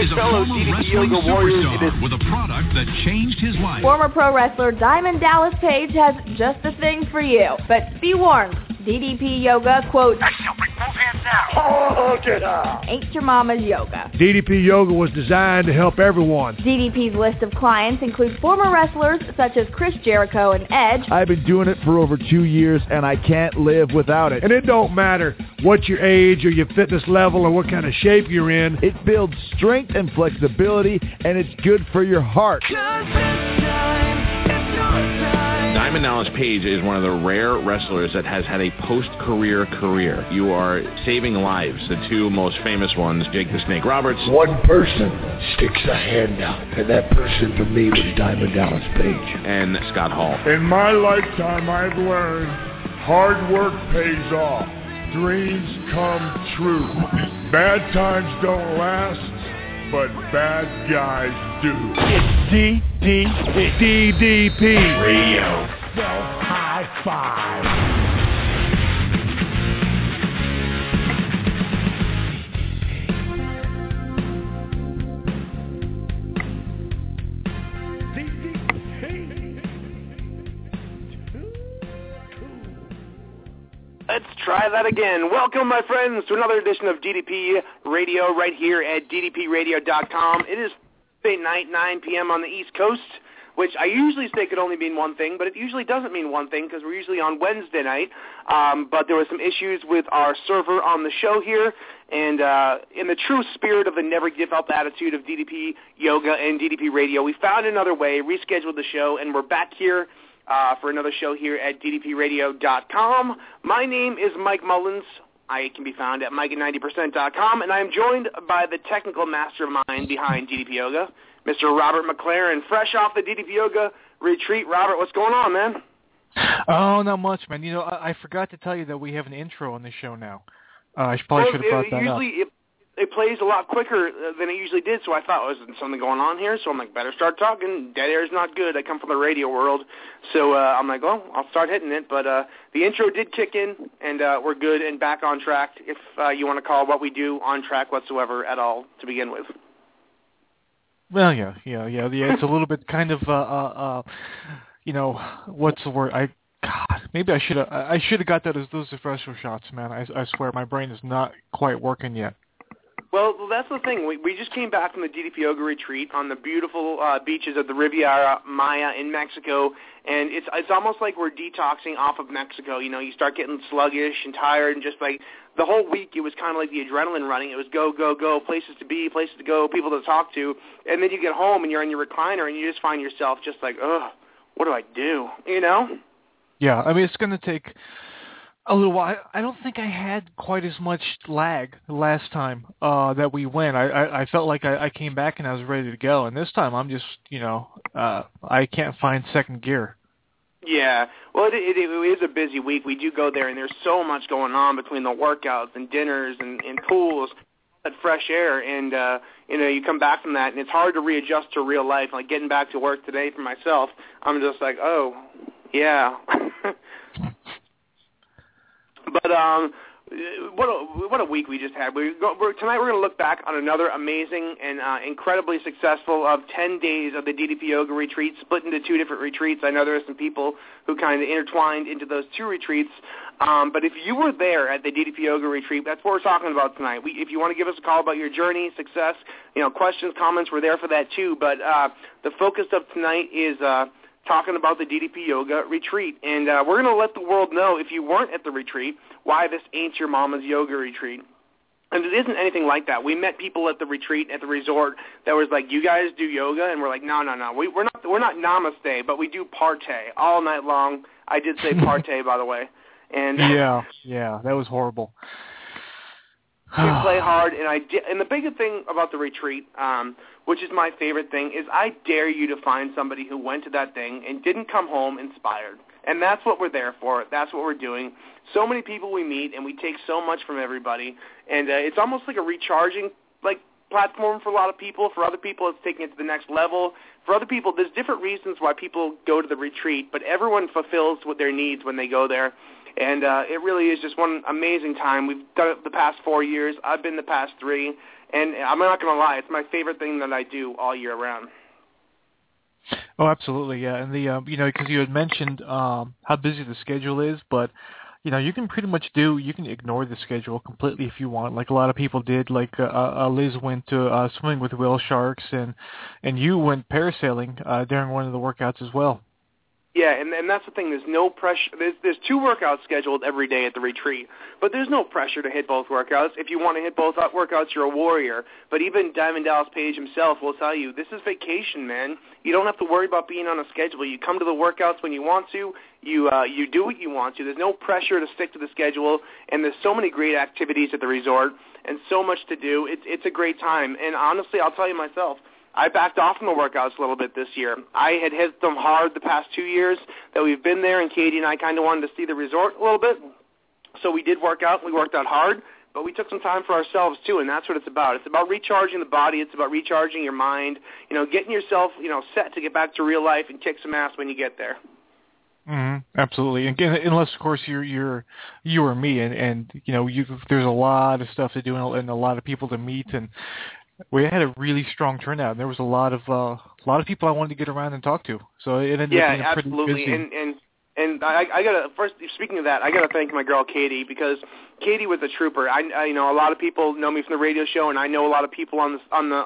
right, fellow DDP Yoga Warriors. It is with a product that changed his life. Former pro wrestler Diamond Dallas Page has just the thing for you. But be warned, DDP Yoga, quote, I shall bring both hands down. Hold it up. Ain't your mama's yoga. DDP Yoga was designed to help everyone. DDP's list of clients includes former wrestlers such as Chris Jericho and Edge. I've been doing it for over 2 years, and I can't live without it. And it don't matter what your age or your fitness level or what kind of shape you're in. It builds strength and flexibility, and it's good for your heart. Diamond Dallas Page is one of the rare wrestlers that has had a post-career career. You are saving lives. The two most famous ones, Jake the Snake Roberts. One person sticks a hand out, and that person for me was Diamond Dallas Page. And Scott Hall. In my lifetime, I've learned hard work pays off. Dreams come true. Bad times don't last, but bad guys do. It's DDP Radio. High five. Let's try that again. Welcome, my friends, to another edition of DDP Radio right here at ddpradio.com. It is Thursday night, 9 p.m. on the East Coast, which I usually say could only mean one thing, but it usually doesn't mean one thing because we're usually on Wednesday night. But there were some issues with our server on the show here, and in the true spirit of the never give up attitude of DDP Yoga and DDP Radio, we found another way, rescheduled the show, and we're back here for another show here at ddpradio.com. My name is Mike Mullins. I can be found at mike@90percent.com, and I am joined by the technical mastermind behind DDP Yoga, Mr. Robert McLaren, fresh off the DDP Yoga retreat. Robert, what's going on, man? Oh, not much, man. You know, I forgot to tell you that we have an intro on the show now. I probably should have brought that up. It plays a lot quicker than it usually did, so I thought, was there something going on here? So I'm like, better start talking. Dead air is not good. I come from the radio world. So I'm like, well, I'll start hitting it. But the intro did kick in, and we're good and back on track, if you want to call what we do on track whatsoever at all to begin with. Well, yeah. It's a little bit kind of, you know, what's the word? Maybe I should have got that as those espresso shots, man. I swear my brain is not quite working yet. Well, that's the thing. We just came back from the DDP Yoga retreat on the beautiful beaches of the Riviera Maya in Mexico, and it's almost like we're detoxing off of Mexico. You know, you start getting sluggish and tired, and just like the whole week it was kind of like the adrenaline running. It was go, go, go, places to be, places to go, people to talk to, and then you get home and you're in your recliner and you just find yourself just like, ugh, what do I do? You know? Yeah, I mean, it's going to take a little while. I don't think I had quite as much lag the last time that we went. I felt like I came back and I was ready to go, and this time I'm just, you know, I can't find second gear. Yeah, well, it is a busy week. We do go there, and there's so much going on between the workouts and dinners and pools, and fresh air, and you know, you come back from that, and it's hard to readjust to real life. Like getting back to work today for myself, I'm just like, oh, yeah. But what a week we just had. Tonight we're going to look back on another amazing and incredibly successful of 10 days of the DDP Yoga retreat, split into two different retreats. I know there are some people who kind of intertwined into those two retreats. But if you were there at the DDP Yoga retreat, that's what we're talking about tonight. If you want to give us a call about your journey, success, you know, questions, comments, we're there for that too. But the focus of tonight is talking about the DDP Yoga retreat. And we're going to let the world know, if you weren't at the retreat, why this ain't your mama's yoga retreat. And it isn't anything like that. We met people at the retreat, at the resort, that was like, you guys do yoga? And we're like, no. We're not namaste, but we do partay all night long. I did say partay, by the way. And yeah, that was horrible. We play hard, and the biggest thing about the retreat, which is my favorite thing, is I dare you to find somebody who went to that thing and didn't come home inspired. And that's what we're there for. That's what we're doing. So many people we meet, and we take so much from everybody. And it's almost like a recharging platform for a lot of people. For other people, it's taking it to the next level. For other people, there's different reasons why people go to the retreat, but everyone fulfills what their needs when they go there. And it really is just one amazing time. We've done it the past 4 years. I've been the past 3. And I'm not going to lie, it's my favorite thing that I do all year round. Oh, absolutely, yeah. And the because you had mentioned how busy the schedule is, but you can pretty much you can ignore the schedule completely if you want, like a lot of people did. Like Liz went to swimming with whale sharks, and you went parasailing during one of the workouts as well. Yeah, and that's the thing. There's no pressure. There's 2 workouts scheduled every day at the retreat, but there's no pressure to hit both workouts. If you want to hit both workouts, you're a warrior. But even Diamond Dallas Page himself will tell you, this is vacation, man. You don't have to worry about being on a schedule. You come to the workouts when you want to. You do what you want to. There's no pressure to stick to the schedule, and there's so many great activities at the resort and so much to do. It's a great time. And honestly, I'll tell you myself, I backed off from the workouts a little bit this year. I had hit them hard the past 2 years that we've been there, and Katie and I kind of wanted to see the resort a little bit. So we did work out. We worked out hard, but we took some time for ourselves too, and that's what it's about. It's about recharging the body. It's about recharging your mind, getting yourself, set to get back to real life and kick some ass when you get there. Mm-hmm. Absolutely. Again, unless of course you're you or me, and there's a lot of stuff to do and a lot of people to meet, and we had a really strong turnout. There was a lot of people I wanted to get around and talk to. So it ended up being a pretty absolutely. busy. And I gotta first. Speaking of that, I gotta thank my girl Katie, because Katie was a trooper. I a lot of people know me from the radio show, and I know a lot of people on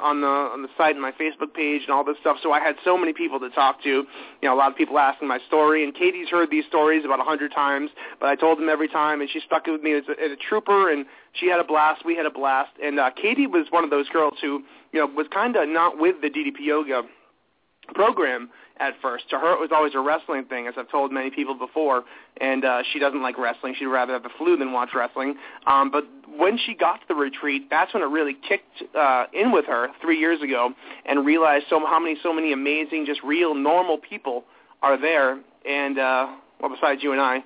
the site and my Facebook page and all this stuff. So I had so many people to talk to. A lot of people asking my story, and Katie's heard these stories about 100 times, but I told them every time, and she stuck with me as a trooper, and she had a blast. We had a blast, and Katie was one of those girls who was kind of not with the DDP Yoga program at first. To her, it was always a wrestling thing, as I've told many people before, and she doesn't like wrestling. She'd rather have the flu than watch wrestling. But when she got to the retreat, that's when it really kicked in with her 3 years ago, and realized so many amazing, just real, normal people are there, and, besides you and I.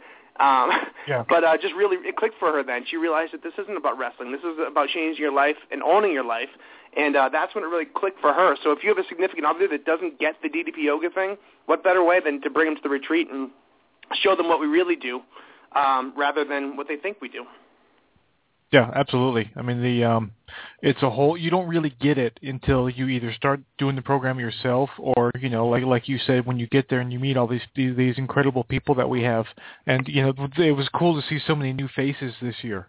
Yeah. But just really, it clicked for her then. She realized that this isn't about wrestling. This is about changing your life and owning your life. And that's when it really clicked for her. So if you have a significant other that doesn't get the DDP Yoga thing, what better way than to bring them to the retreat and show them what we really do rather than what they think we do. Yeah, absolutely. I mean, it's a whole. You don't really get it until you either start doing the program yourself, or like you said, when you get there and you meet all these incredible people that we have. And it was cool to see so many new faces this year.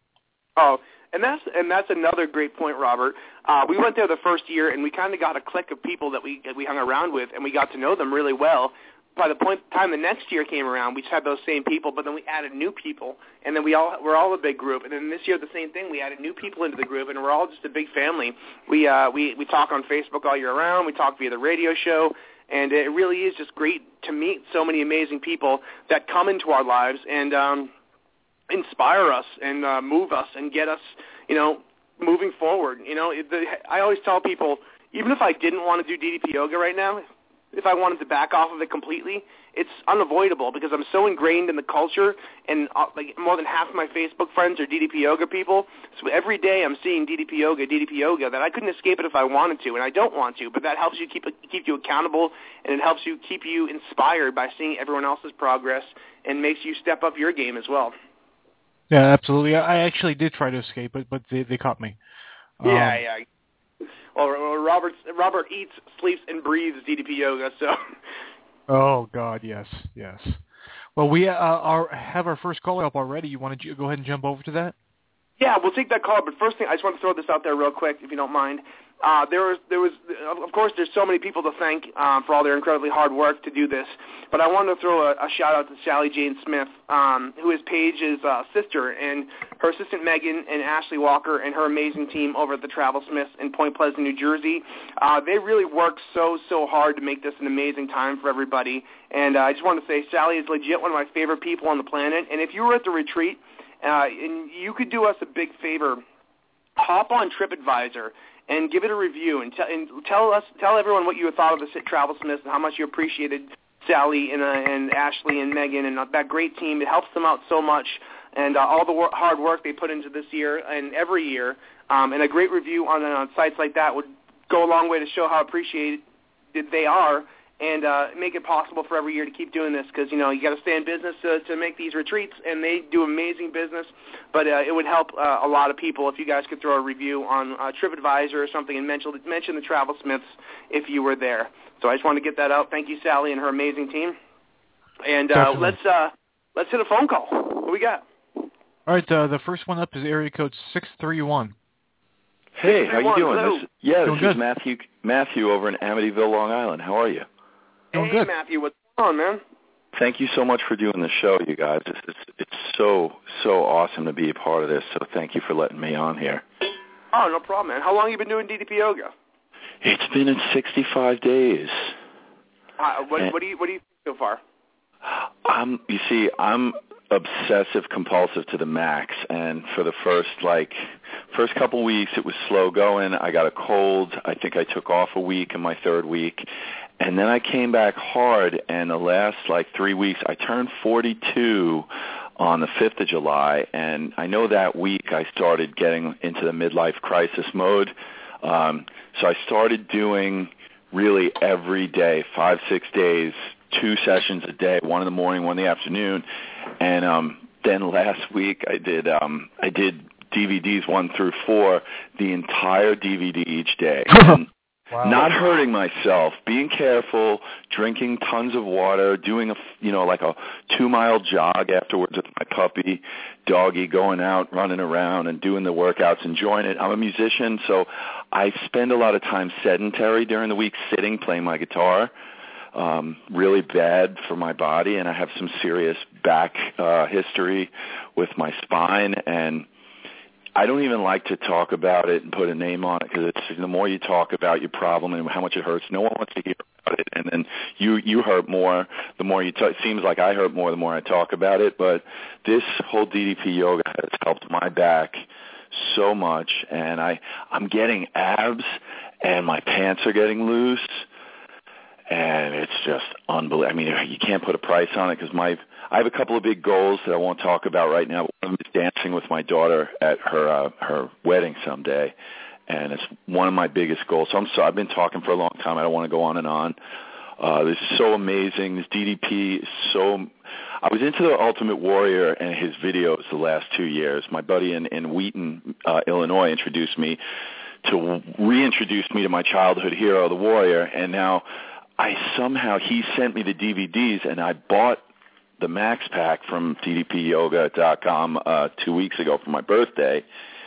Oh, and that's another great point, Robert. We went there the first year, and we kind of got a clique of people that we hung around with, and we got to know them really well. By the time the next year came around, we just had those same people, but then we added new people, and then we're all a big group. And then this year, the same thing. We added new people into the group, and we're all just a big family. We talk on Facebook all year round. We talk via the radio show, and it really is just great to meet so many amazing people that come into our lives and inspire us and move us and get us, moving forward. I always tell people, even if I didn't want to do DDP Yoga right now, if I wanted to back off of it completely, it's unavoidable because I'm so ingrained in the culture, and more than half of my Facebook friends are DDP Yoga people. So every day I'm seeing DDP Yoga, that I couldn't escape it if I wanted to, and I don't want to. But that helps you keep you accountable, and it helps you keep you inspired by seeing everyone else's progress, and makes you step up your game as well. Yeah, absolutely. I actually did try to escape it, but they caught me. Yeah. Well, Robert eats, sleeps, and breathes DDP Yoga, so. Oh, God, yes. Well, we have our first caller up already. You want to go ahead and jump over to that? Yeah, we'll take that call, but first thing, I just want to throw this out there real quick, if you don't mind. There was, of course, there's so many people to thank for all their incredibly hard work to do this, but I wanted to throw a shout-out to Sally Jane Smith, who is Paige's sister, and her assistant Megan and Ashley Walker and her amazing team over at the Travel Smiths in Point Pleasant, New Jersey. They really worked so hard to make this an amazing time for everybody, and I just want to say Sally is legit one of my favorite people on the planet, and if you were at the retreat, and you could do us a big favor, hop on TripAdvisor and give it a review, and tell everyone what you thought of the Travel Smiths and how much you appreciated Sally and Ashley and Megan and that great team. It helps them out so much, and all the hard work they put into this year and every year. And a great review on sites like that would go a long way to show how appreciated they are and make it possible for every year to keep doing this, because, you got to stay in business to make these retreats, and they do amazing business. But it would help a lot of people if you guys could throw a review on TripAdvisor or something and mention the Travel Smiths if you were there. So I just wanted to get that out. Thank you, Sally, and her amazing team. And let's hit a phone call. What we got? All right, the first one up is area code 631. Hey, how you doing? Hello. This is Matthew over in Amityville, Long Island. How are you? Doing Hey, good. Matthew, what's going on, man? Thank you so much for doing the show, you guys. It's so awesome to be a part of this, so thank you for letting me on here. Oh, no problem, man. How long have you been doing DDP yoga? It's been 65 days. What do you think so far? I'm obsessive compulsive to the max, and for the first couple weeks it was slow going. I got a cold. I think I took off a week in my third week, and then I came back hard, and the last 3 weeks I turned 42 on the 5th of July, and I know that week I started getting into the midlife crisis mode. So I started doing really every day, 5-6 days, 2 sessions a day, 1 in the morning, 1 in the afternoon. And then last week I did DVDs 1 through 4, the entire DVD each day. Wow. Not hurting myself, being careful, drinking tons of water, doing a 2-mile jog afterwards with my puppy, doggy, going out, running around and doing the workouts, enjoying it. I'm a musician, so I spend a lot of time sedentary during the week, sitting, playing my guitar. Really bad for my body, and I have some serious back history with my spine, and I don't even like to talk about it and put a name on it, because the more you talk about your problem and how much it hurts, no one wants to hear about it, and then you hurt more the more you talk. It seems like I hurt more the more I talk about it, but this whole DDP yoga has helped my back so much, and I'm getting abs, and my pants are getting loose, and it's just unbelievable. I mean, you can't put a price on it, because I have a couple of big goals that I won't talk about right now. One of them is dancing with my daughter at her wedding someday, and it's one of my biggest goals. So I've been talking for a long time. I don't want to go on and on. This is so amazing. This DDP is so... I was into the Ultimate Warrior and his videos the last 2 years. My buddy in Wheaton, Illinois, reintroduced me to my childhood hero, the Warrior, and now he sent me the DVDs, and I bought the Max Pack from DDPyoga.com 2 weeks ago for my birthday.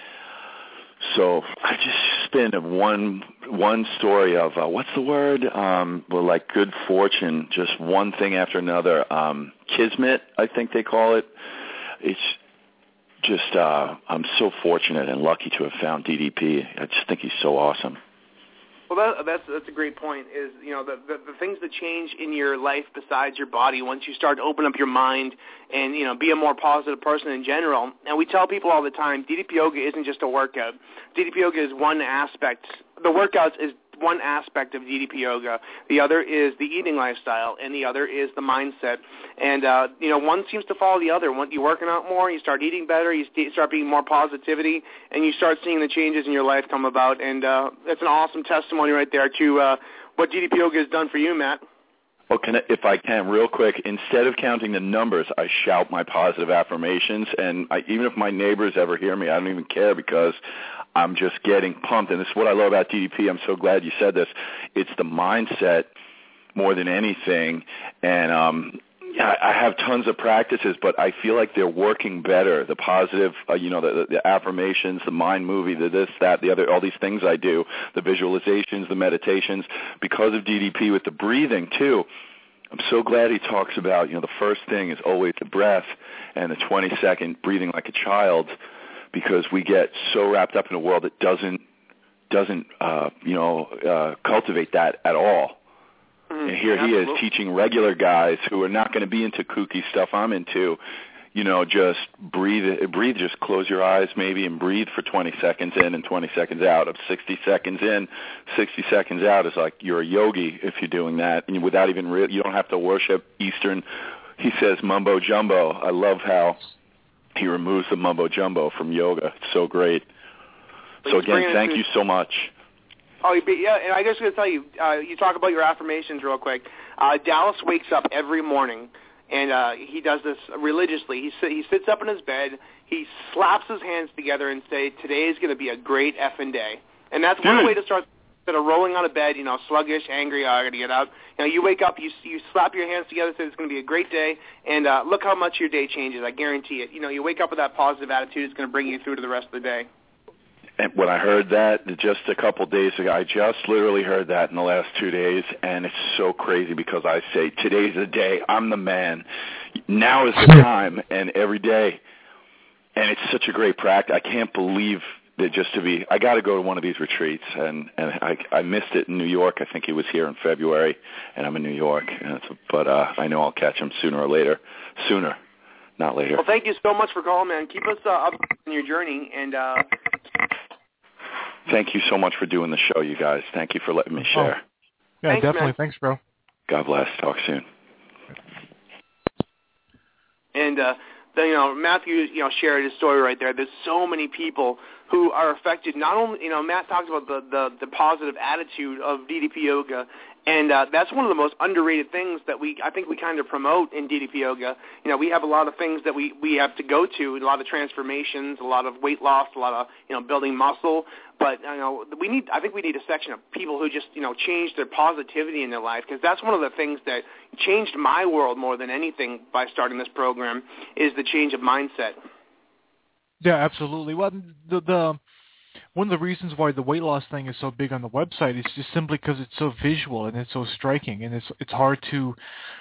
So I just spent one story of what's the word? Good fortune, just one thing after another. Kismet, I think they call it. It's just I'm so fortunate and lucky to have found DDP. I just think he's so awesome. Well, that's a great point. Is the things that change in your life besides your body once you start to open up your mind and be a more positive person in general. And we tell people all the time, DDP yoga isn't just a workout. DDP yoga is one aspect. The workouts is one aspect of DDP yoga. The other is the eating lifestyle, and the other is the mindset. And one seems to follow the other. Once you're working out more, you start eating better, you start being more positivity, and you start seeing the changes in your life come about. And that's an awesome testimony right there to what DDP yoga has done for you, Matt. Well, if I can, real quick, instead of counting the numbers, I shout my positive affirmations, and even if my neighbors ever hear me, I don't even care, because I'm just getting pumped. And this is what I love about DDP. I'm so glad you said this. It's the mindset more than anything. And I have tons of practices, but I feel like they're working better. The positive, the affirmations, the mind movie, the this, that, the other, all these things I do, the visualizations, the meditations, because of DDP with the breathing too. I'm so glad he talks about, the first thing is always the breath, and the 20-second breathing like a child, because we get so wrapped up in a world that doesn't cultivate that at all. And here he is teaching regular guys who are not going to be into kooky stuff I'm into, just breathe, just close your eyes maybe and breathe for 20 seconds in and 20 seconds out. Of 60 seconds in, 60 seconds out is like you're a yogi if you're doing that. And without even you don't have to worship Eastern, he says, mumbo jumbo. I love how he removes the mumbo jumbo from yoga. It's so great. So again, thank you so much. Oh, yeah, and I just going to tell you, you talk about your affirmations real quick. Dallas wakes up every morning, and he does this religiously. He sits up in his bed, he slaps his hands together and say, today is going to be a great effing day. And that's one way to start. Instead of rolling on a bed, sluggish, angry, I got to get out. You wake up, you slap your hands together, say it's going to be a great day, and look how much your day changes. I guarantee it. You wake up with that positive attitude, it's going to bring you through to the rest of the day. And when I heard that just a couple days ago, I just literally heard that in the last 2 days, and it's so crazy because I say, today's the day, I'm the man, now is the time, and every day. And it's such a great practice. I can't believe that I got to go to one of these retreats, and I missed it in New York. I think he was here in February, and I'm in New York. But I know I'll catch him sooner or later. Sooner, not later. Well, thank you so much for calling, man. Keep us up on your journey, and thank you so much for doing the show, you guys. Thank you for letting me share. Yeah, thanks, definitely. Man. Thanks, bro. God bless. Talk soon. And Matthew, shared his story right there. There's so many people who are affected. Not only, Matt talks about the positive attitude of DDP Yoga, and that's one of the most underrated things that I think we kind of promote in DDP Yoga. We have a lot of things that we have to go to, a lot of transformations, a lot of weight loss, a lot of building muscle. But I think we need a section of people who just change their positivity in their life, because that's one of the things that changed my world more than anything by starting this program is the change of mindset. Yeah, absolutely. Well, the one of the reasons why the weight loss thing is so big on the website is just simply because it's so visual and it's so striking, and it's hard to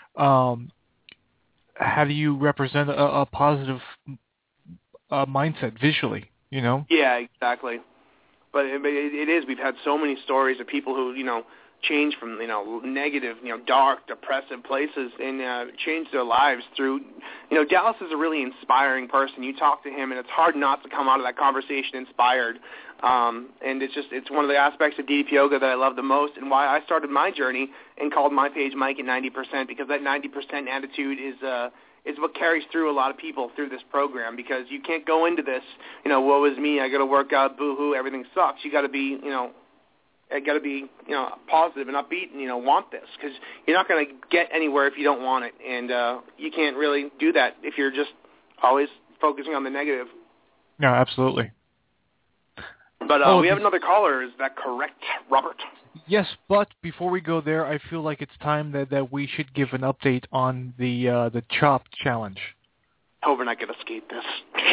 how do you represent a positive mindset visually, Yeah, exactly. But it is. We've had so many stories of people who, change from, negative, dark, depressive places and change their lives through, Dallas is a really inspiring person. You talk to him and it's hard not to come out of that conversation inspired. And it's one of the aspects of DDP Yoga that I love the most, and why I started my journey and called my page Mike at 90%, because that 90% attitude is what carries through a lot of people through this program, because you can't go into this, woe is me, I got to work out, boo-hoo, everything sucks. You got to be, positive and upbeat and, want this, because you're not going to get anywhere if you don't want it, and you can't really do that if you're just always focusing on the negative. No, absolutely. But we have another caller. Is that correct, Robert? Yes, but before we go there, I feel like it's time that we should give an update on the Chop Challenge. Oh, we're not going to skate this.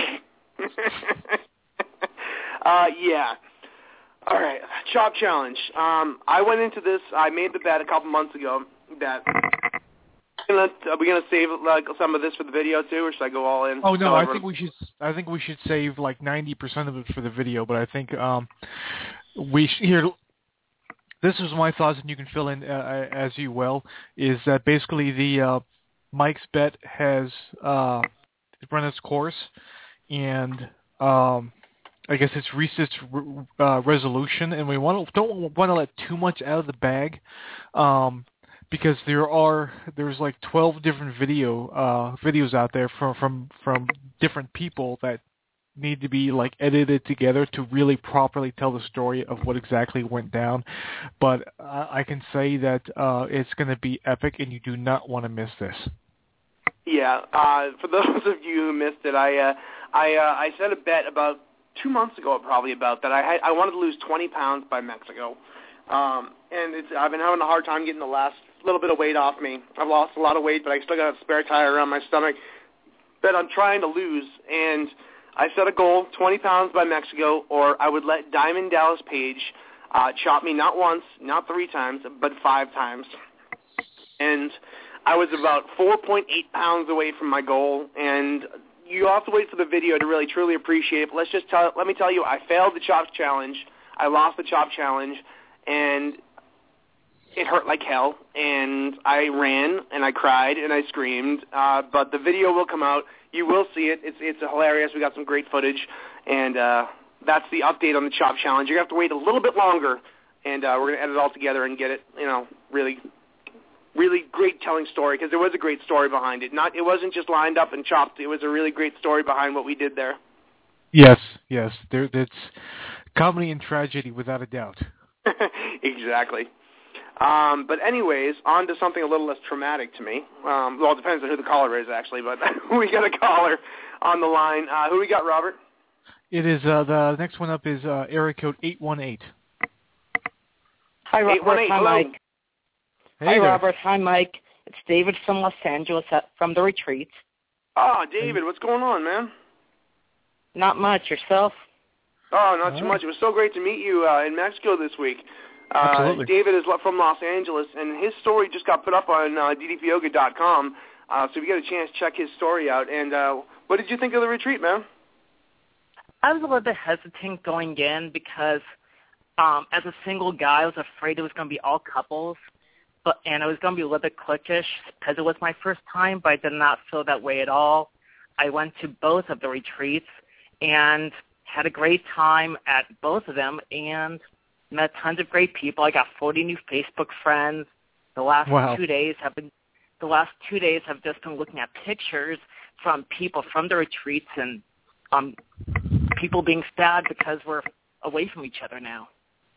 Yeah. All right, Chop Challenge. I went into this. I made the bet a couple months ago that are we gonna save some of this for the video too, or should I go all in? Oh no, I think we should save 90% of it for the video, but I think here. This is my thoughts, and you can fill in as you will. Is that basically the Mike's bet has run its course, and I guess it's reached its resolution, and we don't want to let too much out of the bag, because there's 12 different videos out there from different people that need to be edited together to really properly tell the story of what exactly went down. But I can say that it's going to be epic, and you do not want to miss this. Yeah, for those of you who missed it, I set a bet about 2 months ago, probably about that. I wanted to lose 20 pounds by Mexico, and I've been having a hard time getting the last little bit of weight off me. I've lost a lot of weight, but I still got a spare tire around my stomach that I'm trying to lose, and I set a goal, 20 pounds by Mexico, or I would let Diamond Dallas Page chop me not once, not 3 times, but 5 times. And I was about 4.8 pounds away from my goal, and you have to wait for the video to really truly appreciate it. But let me tell you, I failed the Chop Challenge. I lost the Chop Challenge, and it hurt like hell, and I ran, and I cried, and I screamed, but the video will come out. You will see it. It's hilarious. We got some great footage, and that's the update on the Chop Challenge. You're going to have to wait a little bit longer, and we're going to edit it all together and get it, really, really great telling story, because there was a great story behind it. It wasn't just lined up and chopped. It was a really great story behind what we did there. Yes. It's comedy and tragedy, without a doubt. Exactly. But anyways, on to something a little less traumatic to me. Well, it depends on who the caller is, actually, but we got a caller on the line. Who we got, Robert? It is, the next one up is area code 818. Hi, Robert. Hi, Mike. Hey Hi, there. Robert. Hi, Mike. It's David from Los Angeles from the retreat. Oh, David, what's going on, man? Not much. Yourself? Oh, not too much. It was so great to meet you in Mexico this week. Absolutely. David is from Los Angeles, and his story just got put up on ddpyoga.com, so if you get a chance, check his story out. And what did you think of the retreat, man? I was a little bit hesitant going in because as a single guy, I was afraid it was going to be all couples, and it was going to be a little bit cliquish because it was my first time, but I did not feel that way at all. I went to both of the retreats and had a great time at both of them and met tons of great people. I got 40 new Facebook friends. The last 2 days have just been looking at pictures from people from the retreats and people being sad because we're away from each other now.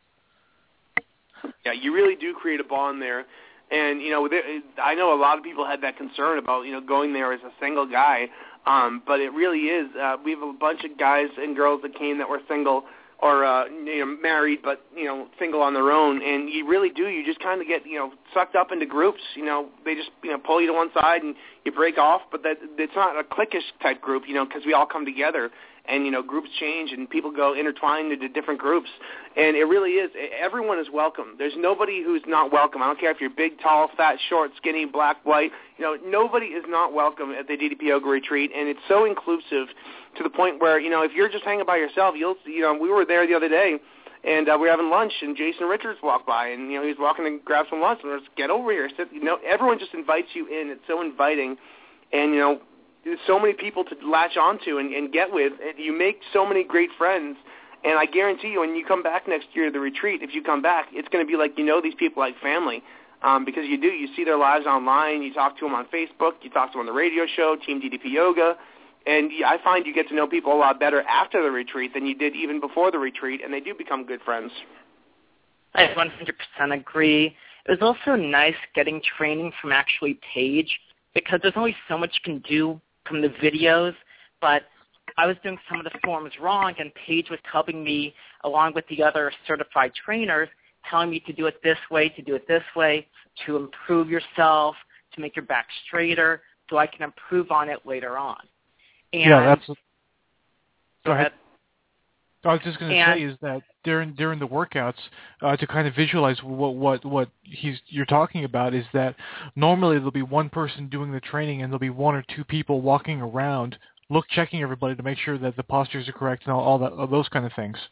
Yeah, you really do create a bond there. And, I know a lot of people had that concern about, going there as a single guy. But it really is. We have a bunch of guys and girls that came that were single or, married, but, single on their own. And you really do. You just kind of get, sucked up into groups. They just, pull you to one side and you break off. But it's not a cliquish type group, because we all come together. And, groups change and people go intertwined into different groups. And it really is. Everyone is welcome. There's nobody who's not welcome. I don't care if you're big, tall, fat, short, skinny, black, white. Nobody is not welcome at the DDP Yoga Retreat. And it's so inclusive to the point where, if you're just hanging by yourself, we were there the other day and we were having lunch and Jason Richards walked by and, he was walking to grab some lunch and let's get over here. Sit, everyone just invites you in. It's so inviting. And, there's so many people to latch onto and get with. And you make so many great friends. And I guarantee you, when you come back next year to the retreat, if you come back, it's going to be like these people like family because you do. You see their lives online. You talk to them on Facebook. You talk to them on the radio show, Team DDP Yoga. And I find you get to know people a lot better after the retreat than you did even before the retreat, and they do become good friends. I 100% agree. It was also nice getting training from actually Paige because there's only so much you can do from the videos, but I was doing some of the forms wrong, and Paige was helping me along with the other certified trainers, telling me to do it this way, to improve yourself, to make your back straighter, so I can improve on it later on. And Go ahead. I was just going to say is that during the workouts, to kind of visualize what you're talking about is that normally there'll be one person doing the training and there'll be one or two people walking around, checking everybody to make sure that the postures are correct and all those kind of things.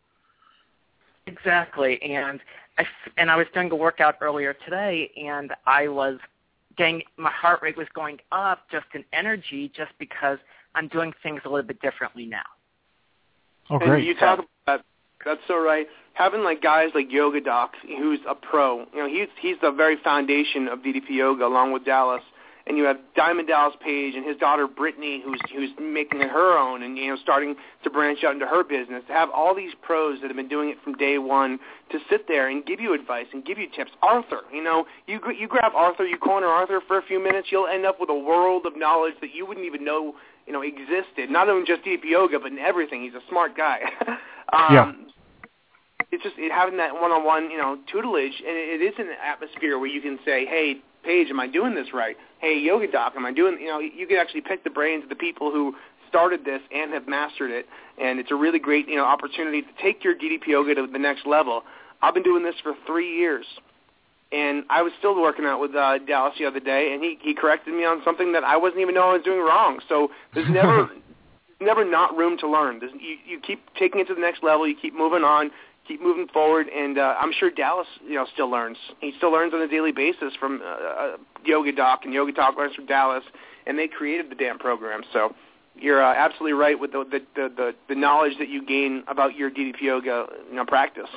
Exactly, and I was doing a workout earlier today, and I was my heart rate was going up just in energy, just because I'm doing things a little bit differently now. Oh, great. And you talk about that. That's so right. Having guys like Yoga Doc, who's a pro, he's the very foundation of DDP Yoga along with Dallas. And you have Diamond Dallas Page and his daughter Brittany, who's making it her own and starting to branch out into her business. To have all these pros that have been doing it from day one to sit there and give you advice and give you tips. Arthur, you grab Arthur, you corner Arthur for a few minutes, you'll end up with a world of knowledge that you wouldn't even know existed. Not only just DDP Yoga, but in everything. He's a smart guy. Yeah. It's just having that one-on-one, tutelage, and it is an atmosphere where you can say, hey, Paige, am I doing this right? Hey, Yoga Doc, am I doing, you can actually pick the brains of the people who started this and have mastered it, and it's a really great, opportunity to take your DDP Yoga to the next level. I've been doing this for 3 years, and I was still working out with Dallas the other day, and he corrected me on something that I wasn't even knowing I was doing wrong. So there's never not room to learn. You keep taking it to the next level. You keep moving on. Keep moving forward, and I'm sure Dallas, still learns. He still learns on a daily basis from Yoga Doc, and Yoga Doc learns from Dallas, and they created the damn program. So you're absolutely right with the knowledge that you gain about your DDP Yoga practice.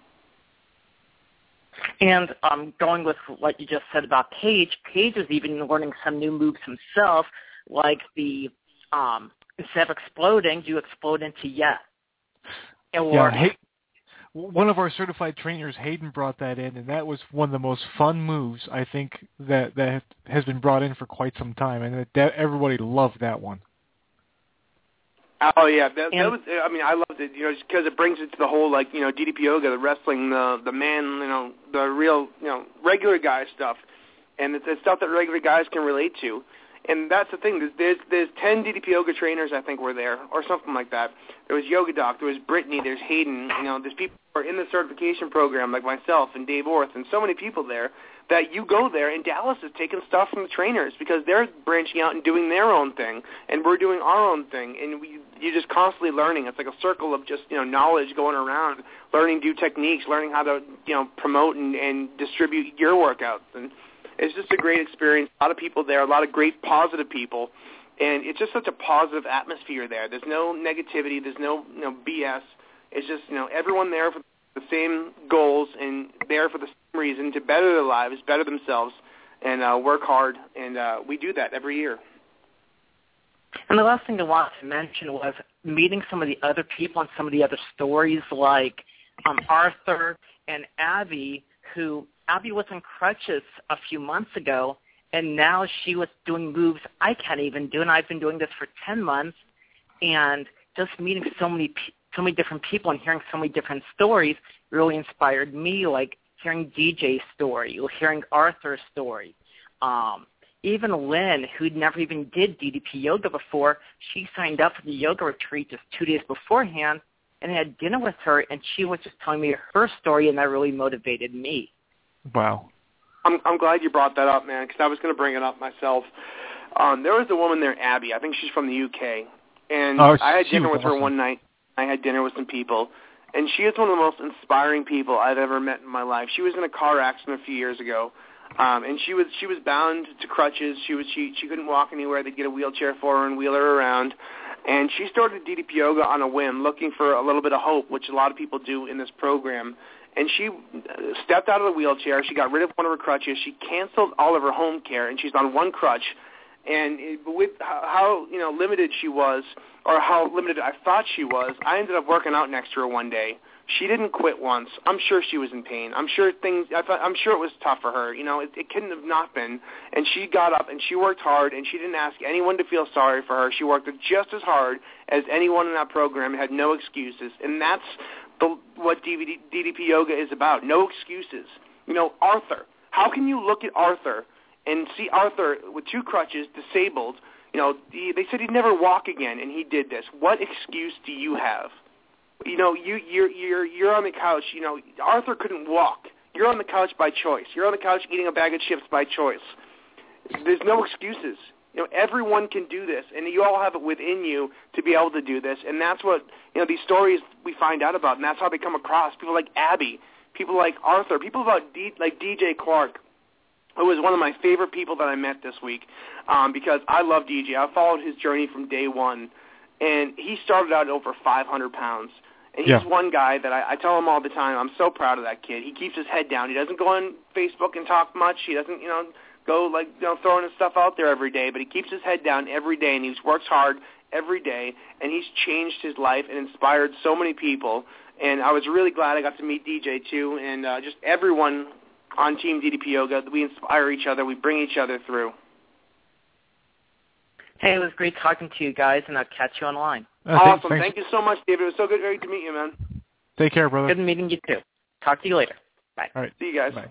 And going with what you just said about Paige is even learning some new moves himself, like the instead of exploding, you explode into yes. Yeah. one of our certified trainers, Hayden, brought that in, and that was one of the most fun moves I think that has been brought in for quite some time, and everybody loved that one. Oh yeah, that was. I mean, I loved it, just because it brings it to the whole DDP yoga, the wrestling, the man, the real, regular guy stuff, and it's stuff that regular guys can relate to. And that's the thing. There's 10 DDP yoga trainers, I think, were there, or something like that. There was Yoga Doc, there was Brittany, there's Hayden. There's people who are in the certification program, like myself and Dave Orth, and so many people there that you go there, and Dallas is taking stuff from the trainers because they're branching out and doing their own thing, and we're doing our own thing, and you're just constantly learning. It's like a circle of just knowledge going around, learning new techniques, learning how to promote and distribute your workouts, and it's just a great experience. A lot of people there, a lot of great positive people, and it's just such a positive atmosphere there. There's no negativity. There's no BS. It's just everyone there for the same goals and there for the same reason, to better their lives, better themselves, and work hard. And we do that every year. And the last thing I wanted to mention was meeting some of the other people and some of the other stories, like Arthur and Abby, Abby was on crutches a few months ago, and now she was doing moves I can't even do, and I've been doing this for 10 months, and just meeting so many different people and hearing so many different stories really inspired me, like hearing DJ's story, hearing Arthur's story. Even Lynn, who never even did DDP yoga before, she signed up for the yoga retreat just 2 days beforehand, and I had dinner with her, and she was just telling me her story, and that really motivated me. Wow. I'm glad you brought that up, man, because I was going to bring it up myself. There was a woman there, Abby. I think she's from the UK. And I had dinner with her one night. I had dinner with some people. And she is one of the most inspiring people I've ever met in my life. She was in a car accident a few years ago. And she was bound to crutches. She couldn't walk anywhere. They'd get a wheelchair for her and wheel her around. And she started DDP yoga on a whim, looking for a little bit of hope, which a lot of people do in this program. And she stepped out of the wheelchair. She got rid of one of her crutches. She canceled all of her home care, and she's on one crutch. And with how limited she was, or how limited I thought she was, I ended up working out next to her one day. She didn't quit once. I'm sure she was in pain. I'm sure it was tough for her. It couldn't have not been. And she got up and she worked hard, and she didn't ask anyone to feel sorry for her. She worked just as hard as anyone in that program, had no excuses. And that's what DDP yoga is about. No excuses. Arthur. How can you look at Arthur and see Arthur with two crutches, disabled? They said he'd never walk again, and he did this. What excuse do you have? You're on the couch. Arthur couldn't walk. You're on the couch by choice. You're on the couch eating a bag of chips by choice. There's no excuses. Everyone can do this, and you all have it within you to be able to do this. And that's what these stories we find out about, and that's how they come across. People like Abby, people like Arthur, people like DJ Clark, who was one of my favorite people that I met this week, because I love DJ. I followed his journey from day one, and he started out over 500 pounds. And he's one guy that I tell him all the time, I'm so proud of that kid. He keeps his head down. He doesn't go on Facebook and talk much. He doesn't, go throwing his stuff out there every day, but he keeps his head down every day, and he works hard every day, and he's changed his life and inspired so many people. And I was really glad I got to meet DJ too, and just everyone on Team DDP Yoga. We inspire each other. We bring each other through. Hey, it was great talking to you guys, and I'll catch you online. Awesome. Thank you so much, David. It was so great to meet you, man. Take care, brother. Good meeting you too. Talk to you later. Bye. All right. See you guys. Bye.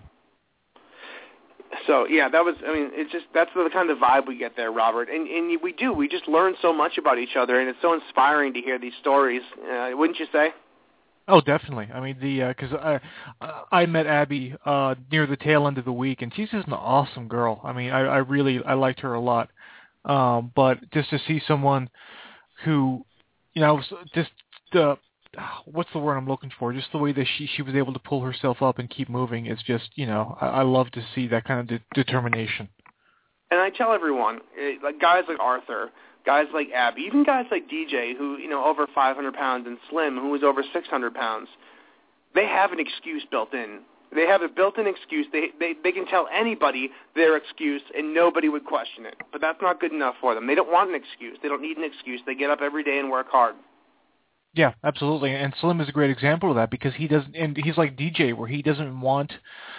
So, yeah, that's the kind of vibe we get there, Robert. And we just learn so much about each other, and it's so inspiring to hear these stories. Wouldn't you say? Oh, definitely. I mean, because I met Abby near the tail end of the week, and she's just an awesome girl. I mean, I liked her a lot. But just to see someone who, just what's the word I'm looking for? Just the way that she was able to pull herself up and keep moving is just, I love to see that kind of determination. And I tell everyone, like guys like Arthur, guys like Abby, even guys like DJ, who, over 500 pounds, and Slim, who was over 600 pounds, they have an excuse built in. They have a built-in excuse. They can tell anybody their excuse, and nobody would question it. But that's not good enough for them. They don't want an excuse. They don't need an excuse. They get up every day and work hard. Yeah, absolutely. And Slim is a great example of that because he doesn't, and he's like DJ where he doesn't want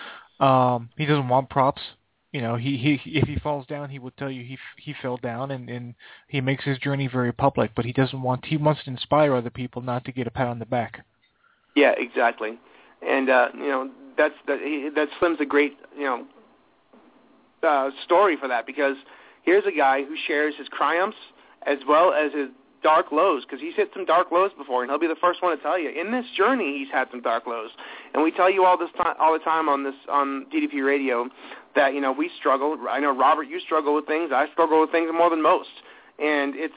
props. You know, he if he falls down, he will tell you he fell down, and he makes his journey very public. But he wants to inspire other people, not to get a pat on the back. Yeah, exactly. And that's Slim's a great story for that, because here's a guy who shares his triumphs as well as his dark lows, because he's hit some dark lows before, and he'll be the first one to tell you. In this journey, he's had some dark lows, and we tell you all the time on DDP Radio that we struggle. I know, Robert, you struggle with things. I struggle with things more than most, and it's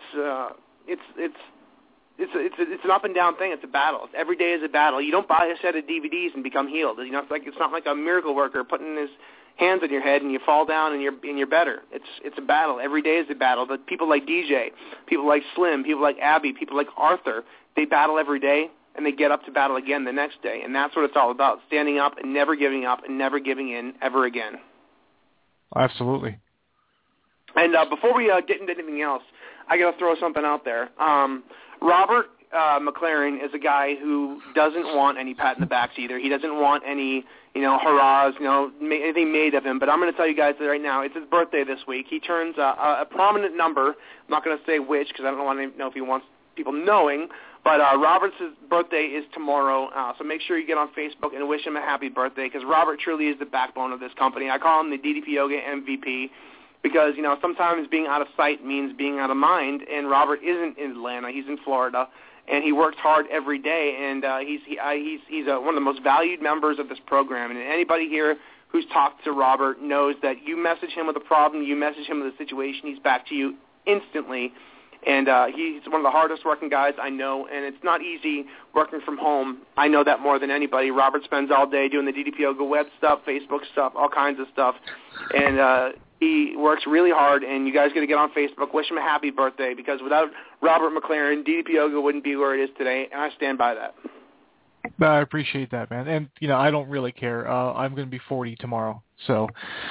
an up and down thing. It's a battle. Every day is a battle. You don't buy a set of DVDs and become healed. It's not like a miracle worker putting his hands on your head and you fall down and you're better. It's a battle. Every day is a battle. But people like DJ, people like Slim, people like Abby, people like Arthur, they battle every day and they get up to battle again the next day. And that's what it's all about, standing up and never giving up and never giving in ever again. Absolutely. And before we get into anything else, I got to throw something out there. Robert McLaren is a guy who doesn't want any pat in the backs either. He doesn't want any, hurrahs, anything made of him. But I'm going to tell you guys that right now, it's his birthday this week. He turns a prominent number. I'm not going to say which because I don't want to know if he wants people knowing. But Robert's birthday is tomorrow, so make sure you get on Facebook and wish him a happy birthday, because Robert truly is the backbone of this company. I call him the DDP Yoga MVP. Because, sometimes being out of sight means being out of mind, and Robert isn't in Atlanta. He's in Florida, and he works hard every day, and he's one of the most valued members of this program. And anybody here who's talked to Robert knows that you message him with a problem, you message him with a situation, he's back to you instantly. And he's one of the hardest working guys I know, and it's not easy working from home. I know that more than anybody. Robert spends all day doing the DDP Yoga web stuff, Facebook stuff, all kinds of stuff, and he works really hard, and you guys got to get on Facebook, wish him a happy birthday, because without Robert McLaren, DDP Yoga wouldn't be where it is today, and I stand by that. I appreciate that, man. And, I don't really care. I'm going to be 40 tomorrow, so,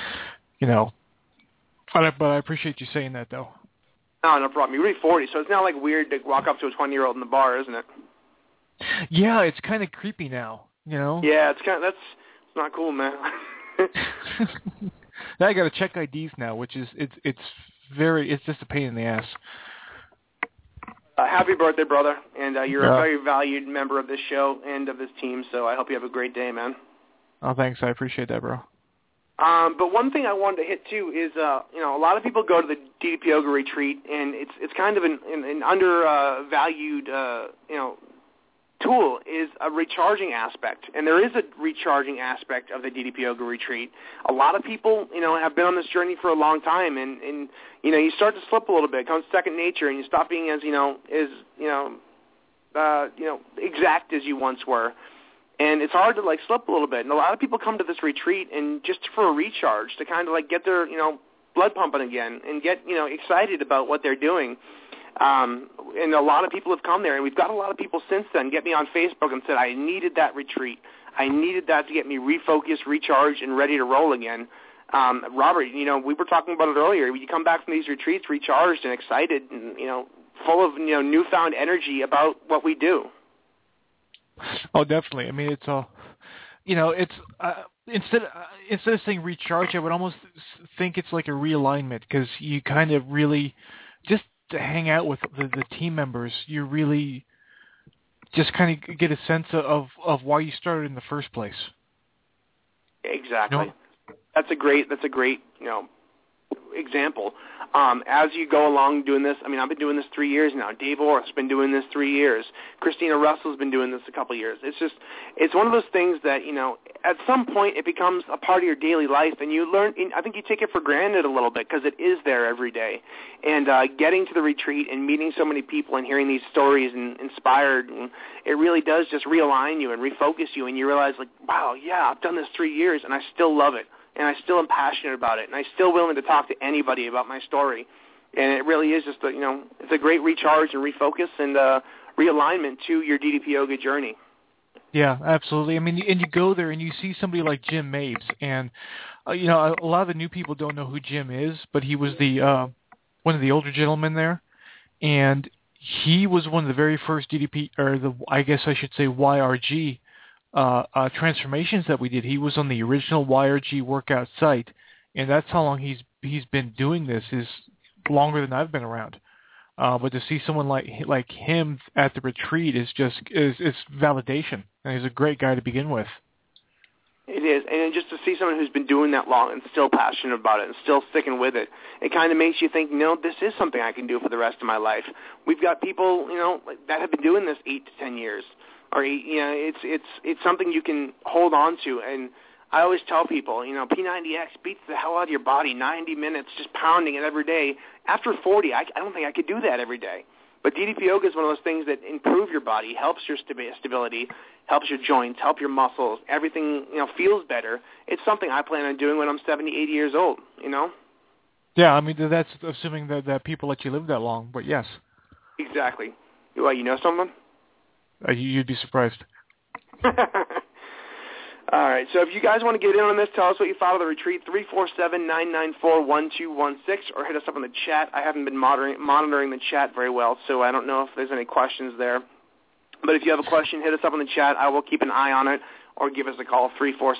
but I appreciate you saying that, though. No problem. You're really 40, so it's not like weird to walk up to a 20-year-old in the bar, isn't it? Yeah, it's kind of creepy now, Yeah, it's not cool, man. Now I got to check IDs now, which is it's just a pain in the ass. Happy birthday, brother, and you're a very valued member of this show and of this team. So I hope you have a great day, man. Oh, thanks. I appreciate that, bro. But one thing I wanted to hit too is a lot of people go to the DDP Yoga retreat, and it's kind of an undervalued tool is a recharging aspect, and there is a recharging aspect of the DDP Yoga retreat. A lot of people, have been on this journey for a long time, and you start to slip a little bit. It becomes second nature, and you stop being as exact as you once were. And it's hard to slip a little bit. And a lot of people come to this retreat and just for a recharge to kind of get their blood pumping again and get excited about what they're doing. And a lot of people have come there, and we've got a lot of people since then get me on Facebook and said, I needed that retreat. I needed that to get me refocused, recharged, and ready to roll again. Robert, we were talking about it earlier. You come back from these retreats recharged and excited and, full of, newfound energy about what we do. Oh, definitely. I mean, it's all, it's instead of saying recharge, I would almost think it's like a realignment, because you kind of really just to hang out with the team members, you really just kind of get a sense of why you started in the first place. Exactly. That's a great example. As you go along doing this, I've been doing this 3 years now. Dave Orth's been doing this 3 years. Christina Russell's been doing this a couple of years. It's one of those things that, at some point it becomes a part of your daily life, and you learn, I think you take it for granted a little bit because it is there every day. And getting to the retreat and meeting so many people and hearing these stories and inspired, and it really does just realign you and refocus you, and you realize, wow, yeah, I've done this 3 years, and I still love it. And I still am passionate about it, and I'm still willing to talk to anybody about my story. And it really is just it's a great recharge and refocus and realignment to your DDP Yoga journey. Yeah, absolutely. And you go there and you see somebody like Jim Mabes, and a lot of the new people don't know who Jim is, but he was the one of the older gentlemen there, and he was one of the very first DDP, or I guess I should say YRG transformations that we did. He was on the original YRG workout site, and that's how long he's been doing this, is longer than I've been around. But to see someone like him at the retreat is validation, and he's a great guy to begin with. It is, and just to see someone who's been doing that long and still passionate about it and still sticking with it, it kind of makes you think, this is something I can do for the rest of my life. We've got people, that have been doing this 8 to 10 years, or it's something you can hold on to. And I always tell people, P90X beats the hell out of your body, 90 minutes just pounding it every day. After 40, I don't think I could do that every day. But DDP Yoga is one of those things that improve your body, helps your stability, helps your joints, help your muscles. Everything, feels better. It's something I plan on doing when I'm 70, 80 years old, Yeah, I mean, that's assuming that people let you live that long, but yes. Exactly. Well, you know someone? You'd be surprised. All right, so if you guys want to get in on this, tell us what you thought of the retreat, 347-994-1216, or hit us up in the chat. I haven't been monitoring the chat very well, so I don't know if there's any questions there. But if you have a question, hit us up in the chat. I will keep an eye on it, or give us a call,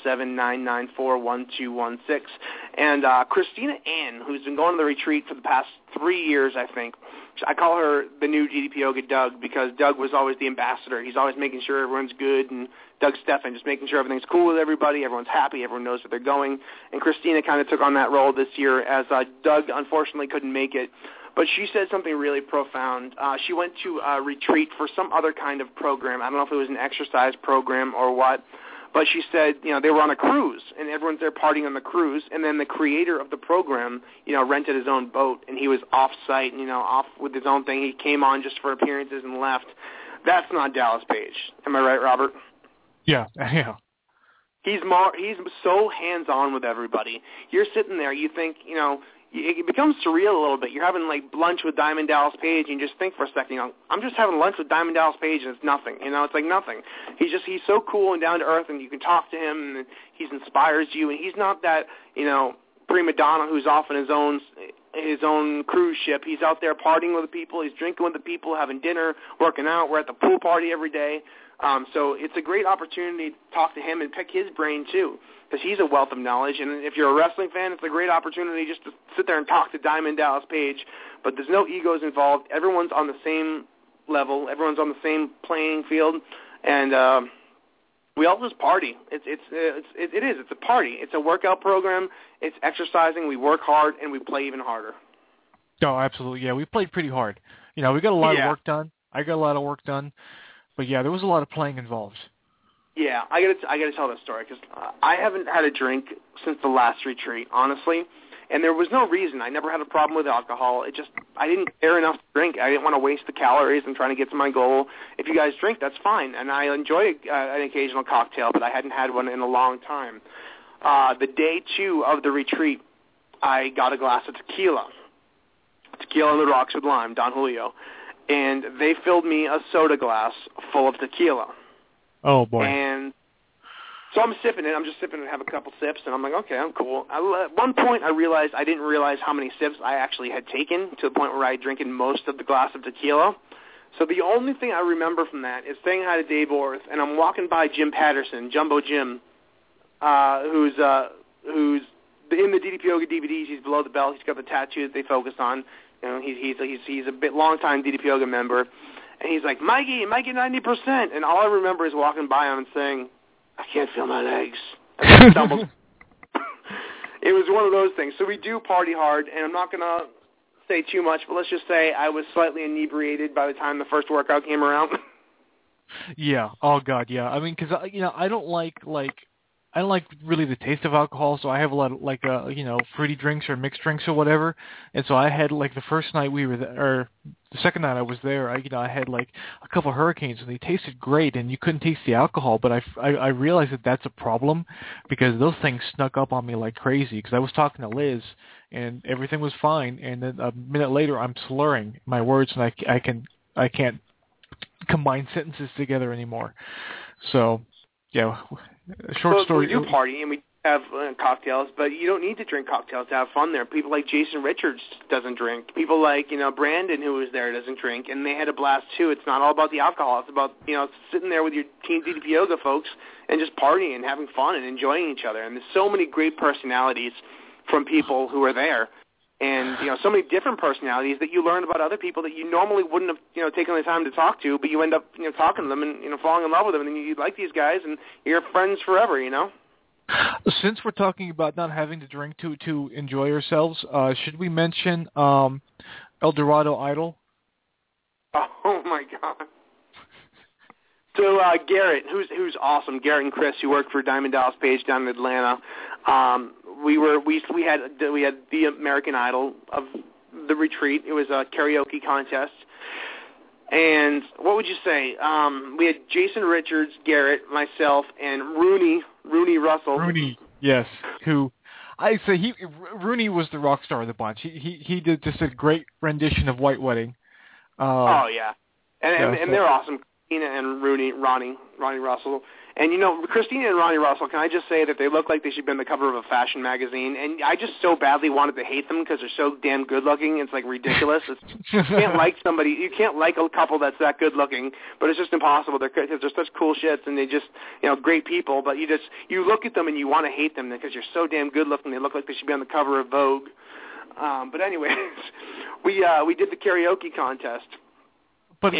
347-994-1216. And Christina Ann, who's been going to the retreat for the past 3 years, I think. I call her the new DDP Yoga Doug, because Doug was always the ambassador. He's always making sure everyone's good, and Doug Steffen, just making sure everything's cool with everybody, everyone's happy, everyone knows where they're going. And Christina kind of took on that role this year, as Doug unfortunately couldn't make it. But she said something really profound. She went to a retreat for some other kind of program. I don't know if it was an exercise program or what. But she said, they were on a cruise, and everyone's there partying on the cruise, and then the creator of the program, rented his own boat, and he was off-site, off with his own thing. He came on just for appearances and left. That's not Dallas Page. Am I right, Robert? Yeah, yeah. He's so hands-on with everybody. You're sitting there, you think, it becomes surreal a little bit. You're having lunch with Diamond Dallas Page, and you just think for a second, I'm just having lunch with Diamond Dallas Page, and it's nothing. It's like nothing. He's so cool and down to earth, and you can talk to him, and he inspires you. And he's not that prima donna who's off on his own cruise ship. He's out there partying with the people. He's drinking with the people, having dinner, working out. We're at the pool party every day. So it's a great opportunity to talk to him and pick his brain too, because he's a wealth of knowledge. And if you're a wrestling fan, it's a great opportunity just to sit there and talk to Diamond Dallas Page. But there's no egos involved. Everyone's on the same level. Everyone's on the same playing field, and we all just party. It is. It's a party. It's a workout program. It's exercising. We work hard, and we play even harder. Oh, absolutely. Yeah, we played pretty hard. We got a lot of work done. I got a lot of work done. But yeah, there was a lot of playing involved. Yeah, I gotta tell this story, because I haven't had a drink since the last retreat, honestly, and there was no reason. I never had a problem with alcohol. I didn't care enough to drink. I didn't want to waste the calories and trying to get to my goal. If you guys drink, that's fine, and I enjoy an occasional cocktail, but I hadn't had one in a long time. The day 2 of the retreat, I got a glass of tequila on the rocks with lime, Don Julio. And they filled me a soda glass full of tequila. Oh, boy. And so I'm sipping it. I'm just sipping it and have a couple sips, and I'm like, okay, I'm cool. At one point, I didn't realize how many sips I actually had taken, to the point where I had drinking most of the glass of tequila. So the only thing I remember from that is saying hi to Dave Orth, and I'm walking by Jim Patterson, Jumbo Jim, who's in the DDP Yoga DVDs. He's below the belt. He's got the tattoo that they focus on. He's a long-time DDP Yoga member, and he's like, Mikey 90%, and all I remember is walking by him and saying, I can't feel my legs. And I stumbled. It was one of those things. So we do party hard, and I'm not going to say too much, but let's just say I was slightly inebriated by the time the first workout came around. Yeah. Oh, God, yeah. I mean, because, I don't like really the taste of alcohol, so I have a lot of fruity drinks or mixed drinks or whatever. And so I had the first night we were there, or the second night I was there, I had a couple of Hurricanes, and they tasted great, and you couldn't taste the alcohol. But I realized that that's a problem, because those things snuck up on me like crazy. Because I was talking to Liz, and everything was fine, and then a minute later I'm slurring my words, and I can't combine sentences together anymore. So yeah. Short story. We do party, and have cocktails, but you don't need to drink cocktails to have fun there. People like Jason Richards doesn't drink. People like, Brandon, who was there, doesn't drink, and they had a blast too. It's not all about the alcohol. It's about, sitting there with your Team DDP Yoga folks and just partying and having fun and enjoying each other. And there's so many great personalities from people who are there. And, so many different personalities that you learn about other people that you normally wouldn't have, taken the time to talk to, but you end up, talking to them and, falling in love with them. And then you like these guys and you're friends forever, Since we're talking about not having to drink to enjoy ourselves, should we mention El Dorado Idol? Oh my God! So Garrett, who's awesome, Garrett and Chris, who worked for Diamond Dallas Page down in Atlanta. We had the American Idol of the retreat. It was a karaoke contest. And what would you say? We had Jason Richards, Garrett, myself, and Rooney Russell. Rooney, yes. Who I say Rooney was the rock star of the bunch. He did just a great rendition of White Wedding. Oh yeah, and they're awesome. Christina and Ronnie Russell. And, Christina and Ronnie Russell, can I just say that they look like they should be on the cover of a fashion magazine? And I just so badly wanted to hate them because they're so damn good-looking. It's, ridiculous. You can't like somebody. You can't like a couple that's that good-looking, but it's just impossible. They're such cool shits, and they just, great people. But you look at them and you want to hate them because you're so damn good-looking. They look like they should be on the cover of Vogue. But anyways, we did the karaoke contest. But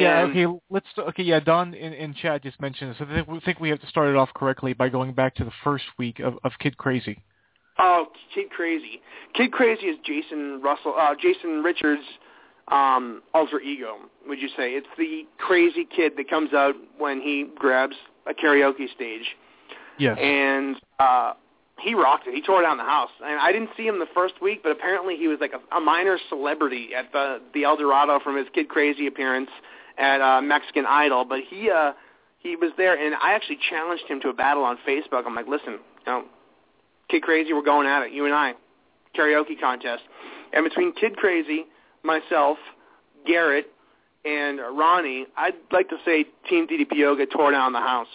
Don in chat just mentioned this. I think we have to start it off correctly by going back to the first week of Kid Crazy. Oh, Kid Crazy. Kid Crazy is Jason Richards' alter ego, would you say? It's the crazy kid that comes out when he grabs a karaoke stage. Yes. And he rocked it. He tore down the house. And I didn't see him the first week, but apparently he was like a minor celebrity at the El Dorado from his Kid Crazy appearance at Mexican Idol. But he was there, and I actually challenged him to a battle on Facebook. I'm like, listen, Kid Crazy, we're going at it, you and I, karaoke contest. And between Kid Crazy, myself, Garrett, and Ronnie, I'd like to say Team DDP Yoga tore down the house.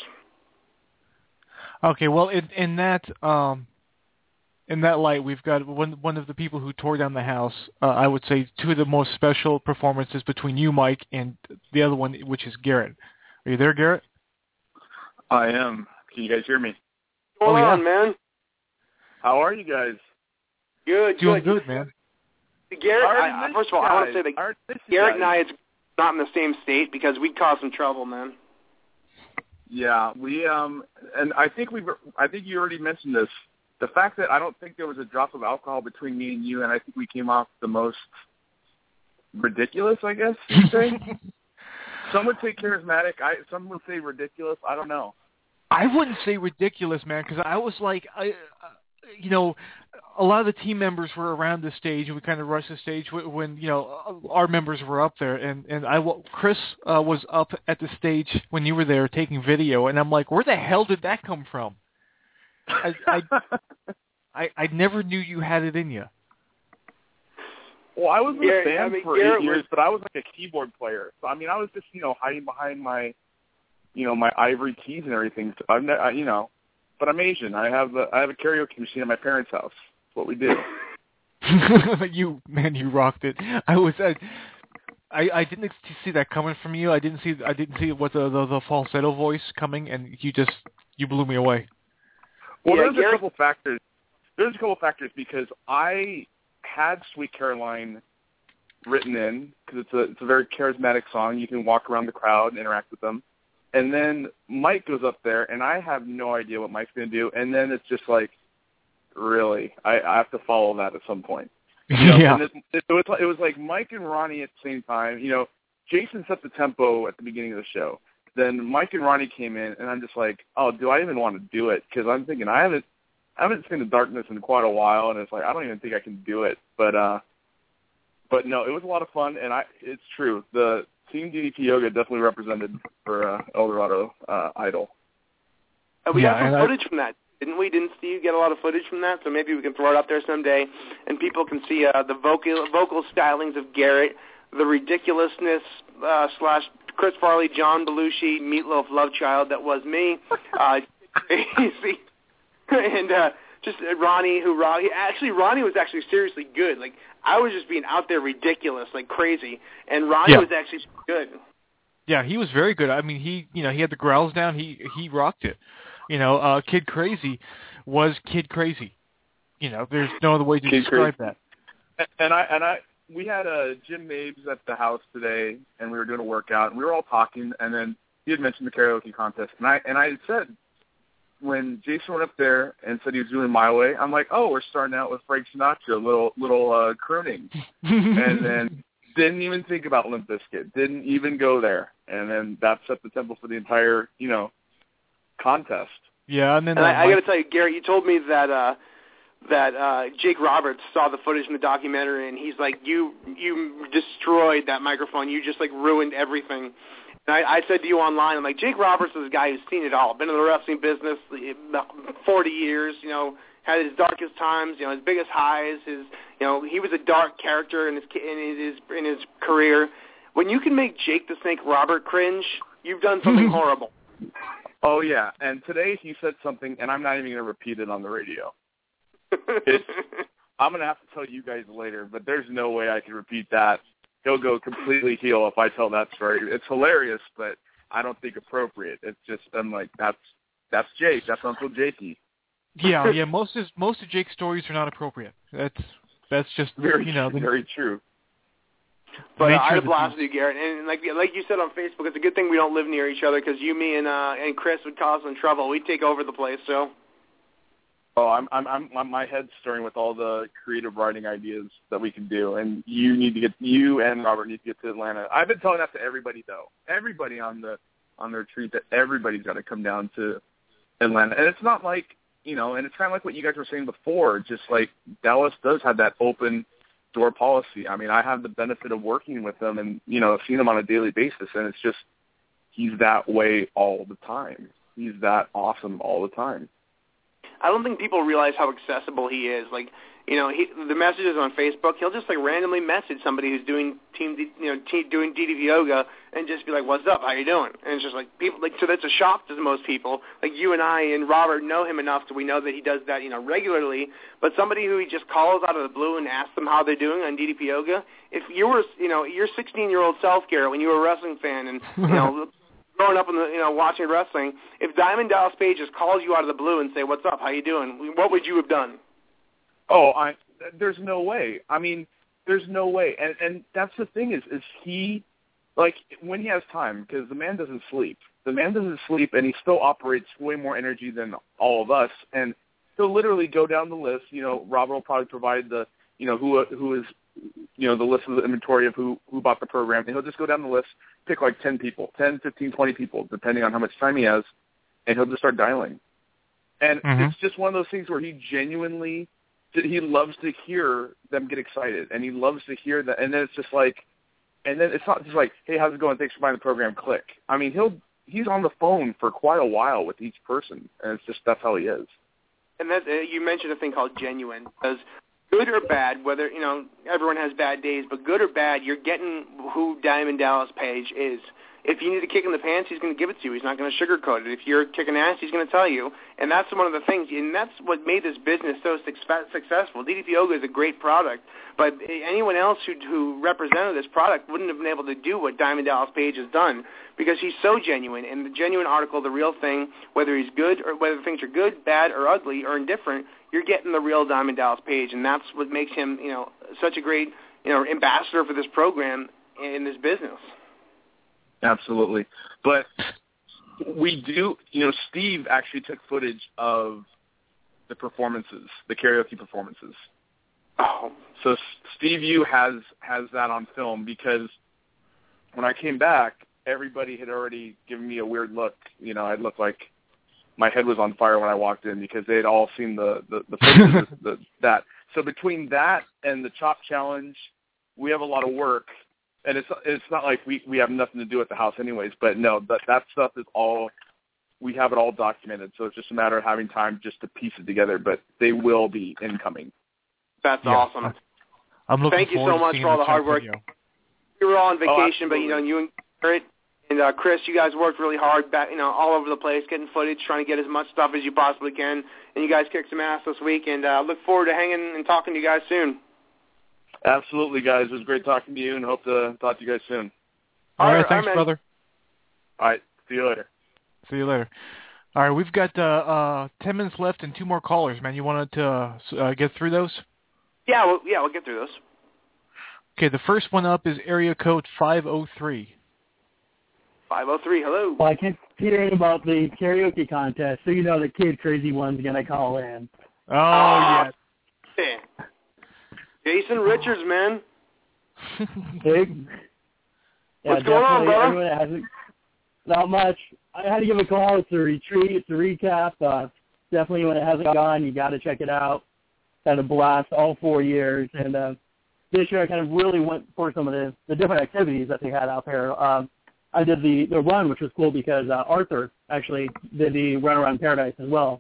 Okay, well, in that light, we've got one of the people who tore down the house. I would say two of the most special performances between you, Mike, and the other one, which is Garrett. Are you there, Garrett? I am. Can you guys hear me? What's going on, man? How are you guys? Good. Doing good, man. Garrett, first of all, I want to say that Garrett and I is not in the same state because we'd cause some trouble, man. Yeah, we and I think you already mentioned this. The fact that I don't think there was a drop of alcohol between me and you, and I think we came off the most ridiculous, I guess you'd say. Some would say charismatic. Some would say ridiculous. I don't know. I wouldn't say ridiculous, man, because I was like, a lot of the team members were around the stage, and we kind of rushed the stage when our members were up there, and Chris was up at the stage when you were there taking video, and I'm like, where the hell did that come from? I never knew you had it in you. Well, I was in a band for 8 years, but I was like a keyboard player. So I was just hiding behind my my ivory keys and everything. So but I'm Asian. I have a karaoke machine at my parents' house. That's what we do. You rocked it. I didn't see that coming from you. I didn't see what the falsetto voice coming, and you blew me away. Well, there's a couple factors. There's a couple factors because I had Sweet Caroline written in because it's a very charismatic song. You can walk around the crowd and interact with them. And then Mike goes up there, and I have no idea what Mike's going to do. And then it's just like, really, I have to follow that at some point. Yeah. And it was like Mike and Ronnie at the same time. Jason set the tempo at the beginning of the show. Then Mike and Ronnie came in, and I'm just like, oh, do I even want to do it? Because I'm thinking I haven't seen The Darkness in quite a while, and it's like I don't even think I can do it. But no, it was a lot of fun, and it's true. The Team DDP Yoga definitely represented for El Dorado Idol. We got some footage from that, didn't we? Didn't Steve get a lot of footage from that? So maybe we can throw it up there someday, and people can see the vocal stylings of Garrett, the ridiculousness / Chris Farley, John Belushi, Meatloaf Love Child that was me, Crazy, and just Ronnie, Ronnie was actually seriously good. Like, I was just being out there ridiculous, like crazy, and Ronnie was actually good. Yeah, he was very good. I mean, he had the growls down. He rocked it. Kid Crazy was Kid Crazy. There's no other way to describe that. And we had Jim Mabes at the house today, and we were doing a workout, and we were all talking, and then he had mentioned the karaoke contest, and I had said, when Jason went up there and said he was doing My Way, I'm like, oh, we're starting out with Frank Sinatra, little crooning, and then didn't even think about Limp Bizkit, didn't even go there, and then that set the tempo for the entire, contest. Yeah, and then I got to tell you, Garrett, you told me that Jake Roberts saw the footage in the documentary, and he's like, you destroyed that microphone. You just, like, ruined everything. And I said to you online, I'm like, Jake Roberts is a guy who's seen it all, been in the wrestling business 40 years, had his darkest times, his biggest highs, he was a dark character in his career. When you can make Jake the Snake Robert cringe, you've done something horrible. Oh, yeah, and today he said something, and I'm not even going to repeat it on the radio. I'm going to have to tell you guys later, but there's no way I can repeat that. He'll go completely heel if I tell that story. It's hilarious, but I don't think appropriate. It's just, I'm like, that's Jake. That's Uncle Jakey. Yeah. Most of Jake's stories are not appropriate. That's just very true. But I had a blast with you, Garrett, and like you said on Facebook, it's a good thing we don't live near each other because you, me, and Chris would cause some trouble. We'd take over the place, so. Oh, I'm my head's stirring with all the creative writing ideas that we can do, and you and Robert need to get to Atlanta. I've been telling that to everybody though. Everybody on the retreat that everybody's got to come down to Atlanta, and it's not like and it's kind of like what you guys were saying before. Just like Dallas does have that open door policy. I mean, I have the benefit of working with them and seeing them on a daily basis, and it's just he's that way all the time. He's that awesome all the time. I don't think people realize how accessible he is. Like, the messages on Facebook, he'll just like randomly message somebody who's doing doing DDP yoga and just be like, "What's up? How you doing?" And it's just like people so that's a shock to most people. Like you and I and Robert know him enough so we know that he does that regularly. But somebody who he just calls out of the blue and asks them how they're doing on DDP yoga, if you were your 16-year-old self, Garrett, when you were a wrestling fan and growing up in watching wrestling, if Diamond Dallas Page just calls you out of the blue and say, "What's up? How you doing?" What would you have done? Oh, there's no way. I mean, there's no way. And that's the thing is he, like, when he has time, because the man doesn't sleep. The man doesn't sleep, and he still operates way more energy than all of us. And he'll literally go down the list. Robert will probably provide the, who is, the list of the inventory of who bought the program. And he'll just go down the list, pick like 10 people, 10, 15, 20 people, depending on how much time he has, and he'll just start dialing. And it's just one of those things where he genuinely, he loves to hear them get excited, and he loves to hear that. And then it's just like, and then it's not just like, "Hey, how's it going? Thanks for buying the program." Click. I mean, he's on the phone for quite a while with each person, and it's just that's how he is. And that you mentioned a thing called genuine, because good or bad, whether everyone has bad days, but good or bad, you're getting who Diamond Dallas Page is. If you need a kick in the pants, he's going to give it to you. He's not going to sugarcoat it. If you're kicking ass, he's going to tell you. And that's one of the things, and that's what made this business so successful. DDP Yoga is a great product, but anyone else who represented this product wouldn't have been able to do what Diamond Dallas Page has done because he's so genuine. And the genuine article, the real thing, whether he's good or whether things are good, bad, or ugly, or indifferent, you're getting the real Diamond Dallas Page, and that's what makes him, such a great, ambassador for this program in this business. Absolutely. But we do, Steve actually took footage of the performances, the karaoke performances. Oh. So Steve Yu has that on film because when I came back, everybody had already given me a weird look. I looked like my head was on fire when I walked in because they had all seen the footage of that. So between that and the Chop Challenge, we have a lot of work. And it's not like we have nothing to do at the house anyways, but no, that stuff is all, we have it all documented, so it's just a matter of having time just to piece it together, but they will be incoming. That's awesome. I'm looking Thank you forward so much to for all the hard work. video. We were all on vacation, but you and Garrett And Chris, you guys worked really hard, all over the place, getting footage, trying to get as much stuff as you possibly can. And you guys kicked some ass this week. And look forward to hanging and talking to you guys soon. Absolutely, guys. It was great talking to you, and hope to talk to you guys soon. All right, thanks, brother. All right, see you later. See you later. All right, we've got 10 minutes left and 2 more callers, man. You wanted to get through those? Yeah, we'll get through those. Okay, the first one up is area code 503. 503, hello. Well, I kept hearing about the karaoke contest, so you know the Kid Crazy one's going to call in. Oh, yeah. Jason Richards, man. Big. What's going on, brother? Not much. I had to give a call. It's a retreat. It's a recap. Definitely, when it hasn't gone, you got to check it out. Had a blast all 4 years. And this year I kind of really went for some of the different activities that they had out there. I did the run, which was cool because Arthur actually did the Run Around Paradise as well.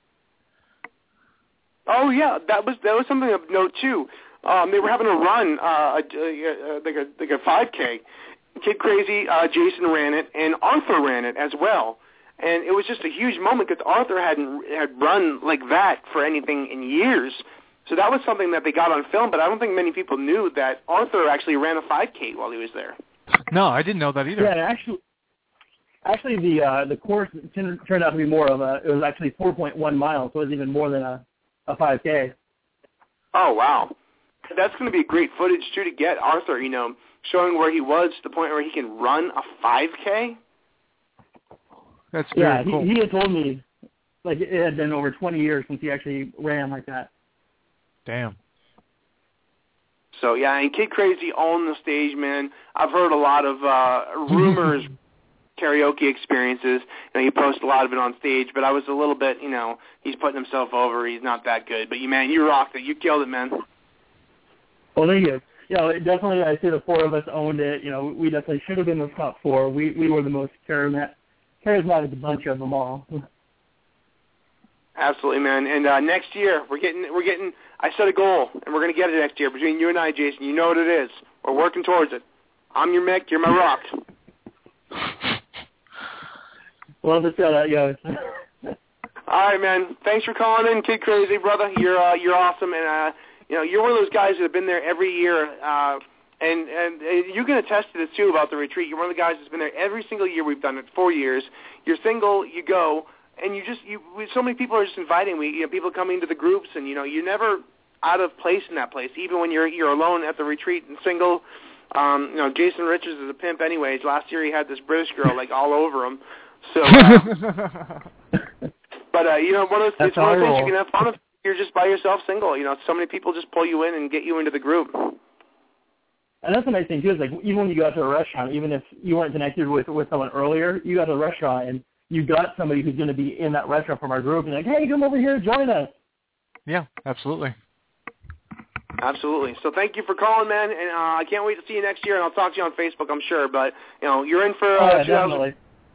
Oh yeah, that was something of note too. They were having a run, like a 5K. Kid Crazy, Jason ran it, and Arthur ran it as well. And it was just a huge moment because Arthur had run like that for anything in years. So that was something that they got on film, but I don't think many people knew that Arthur actually ran a 5K while he was there. No, I didn't know that either. Yeah, actually, the course turned out to be more of it was actually 4.1 miles, so it was even more than a 5K. Oh, wow. That's going to be great footage, too, to get Arthur, showing where he was to the point where he can run a 5K. That's very cool. He had told me, like, it had been over 20 years since he actually ran like that. Damn. So, yeah, and Kid Crazy on the stage, man. I've heard a lot of rumors, karaoke experiences. He posts a lot of it on stage, but I was a little bit, he's putting himself over. He's not that good. But, you rocked it. You killed it, man. Well, thank you. Yeah, definitely, I say the 4 of us owned it. We definitely should have been the top 4. We were the most charismatic bunch of them all. Absolutely, man. And next year, we're getting. I set a goal, and we're going to get it next year between you and I, Jason. You know what it is. We're working towards it. I'm your Mick. You're my Rock. Well, let's see how that goes. All right, man. Thanks for calling in, Kid Crazy, brother. You're awesome, and you're one of those guys that have been there every year. And you can attest to this too about the retreat. You're one of the guys that's been there every single year. We've done it 4 years. You're single. You go. And so many people are just inviting me. People coming to the groups, and you're never out of place in that place, even when you're alone at the retreat and single. Jason Richards is a pimp, anyways. Last year he had this British girl like all over him. So, but one of those things you can have fun with. You're just by yourself, single. So many people just pull you in and get you into the group. And that's the nice thing too. Is like even when you go out to a restaurant, even if you weren't connected with someone earlier, you go to a restaurant and you got somebody who's going to be in that restaurant from our group, and like, hey, come over here, join us. Yeah, absolutely. Absolutely. So thank you for calling, man, and I can't wait to see you next year, and I'll talk to you on Facebook, I'm sure. But you're in for. Definitely.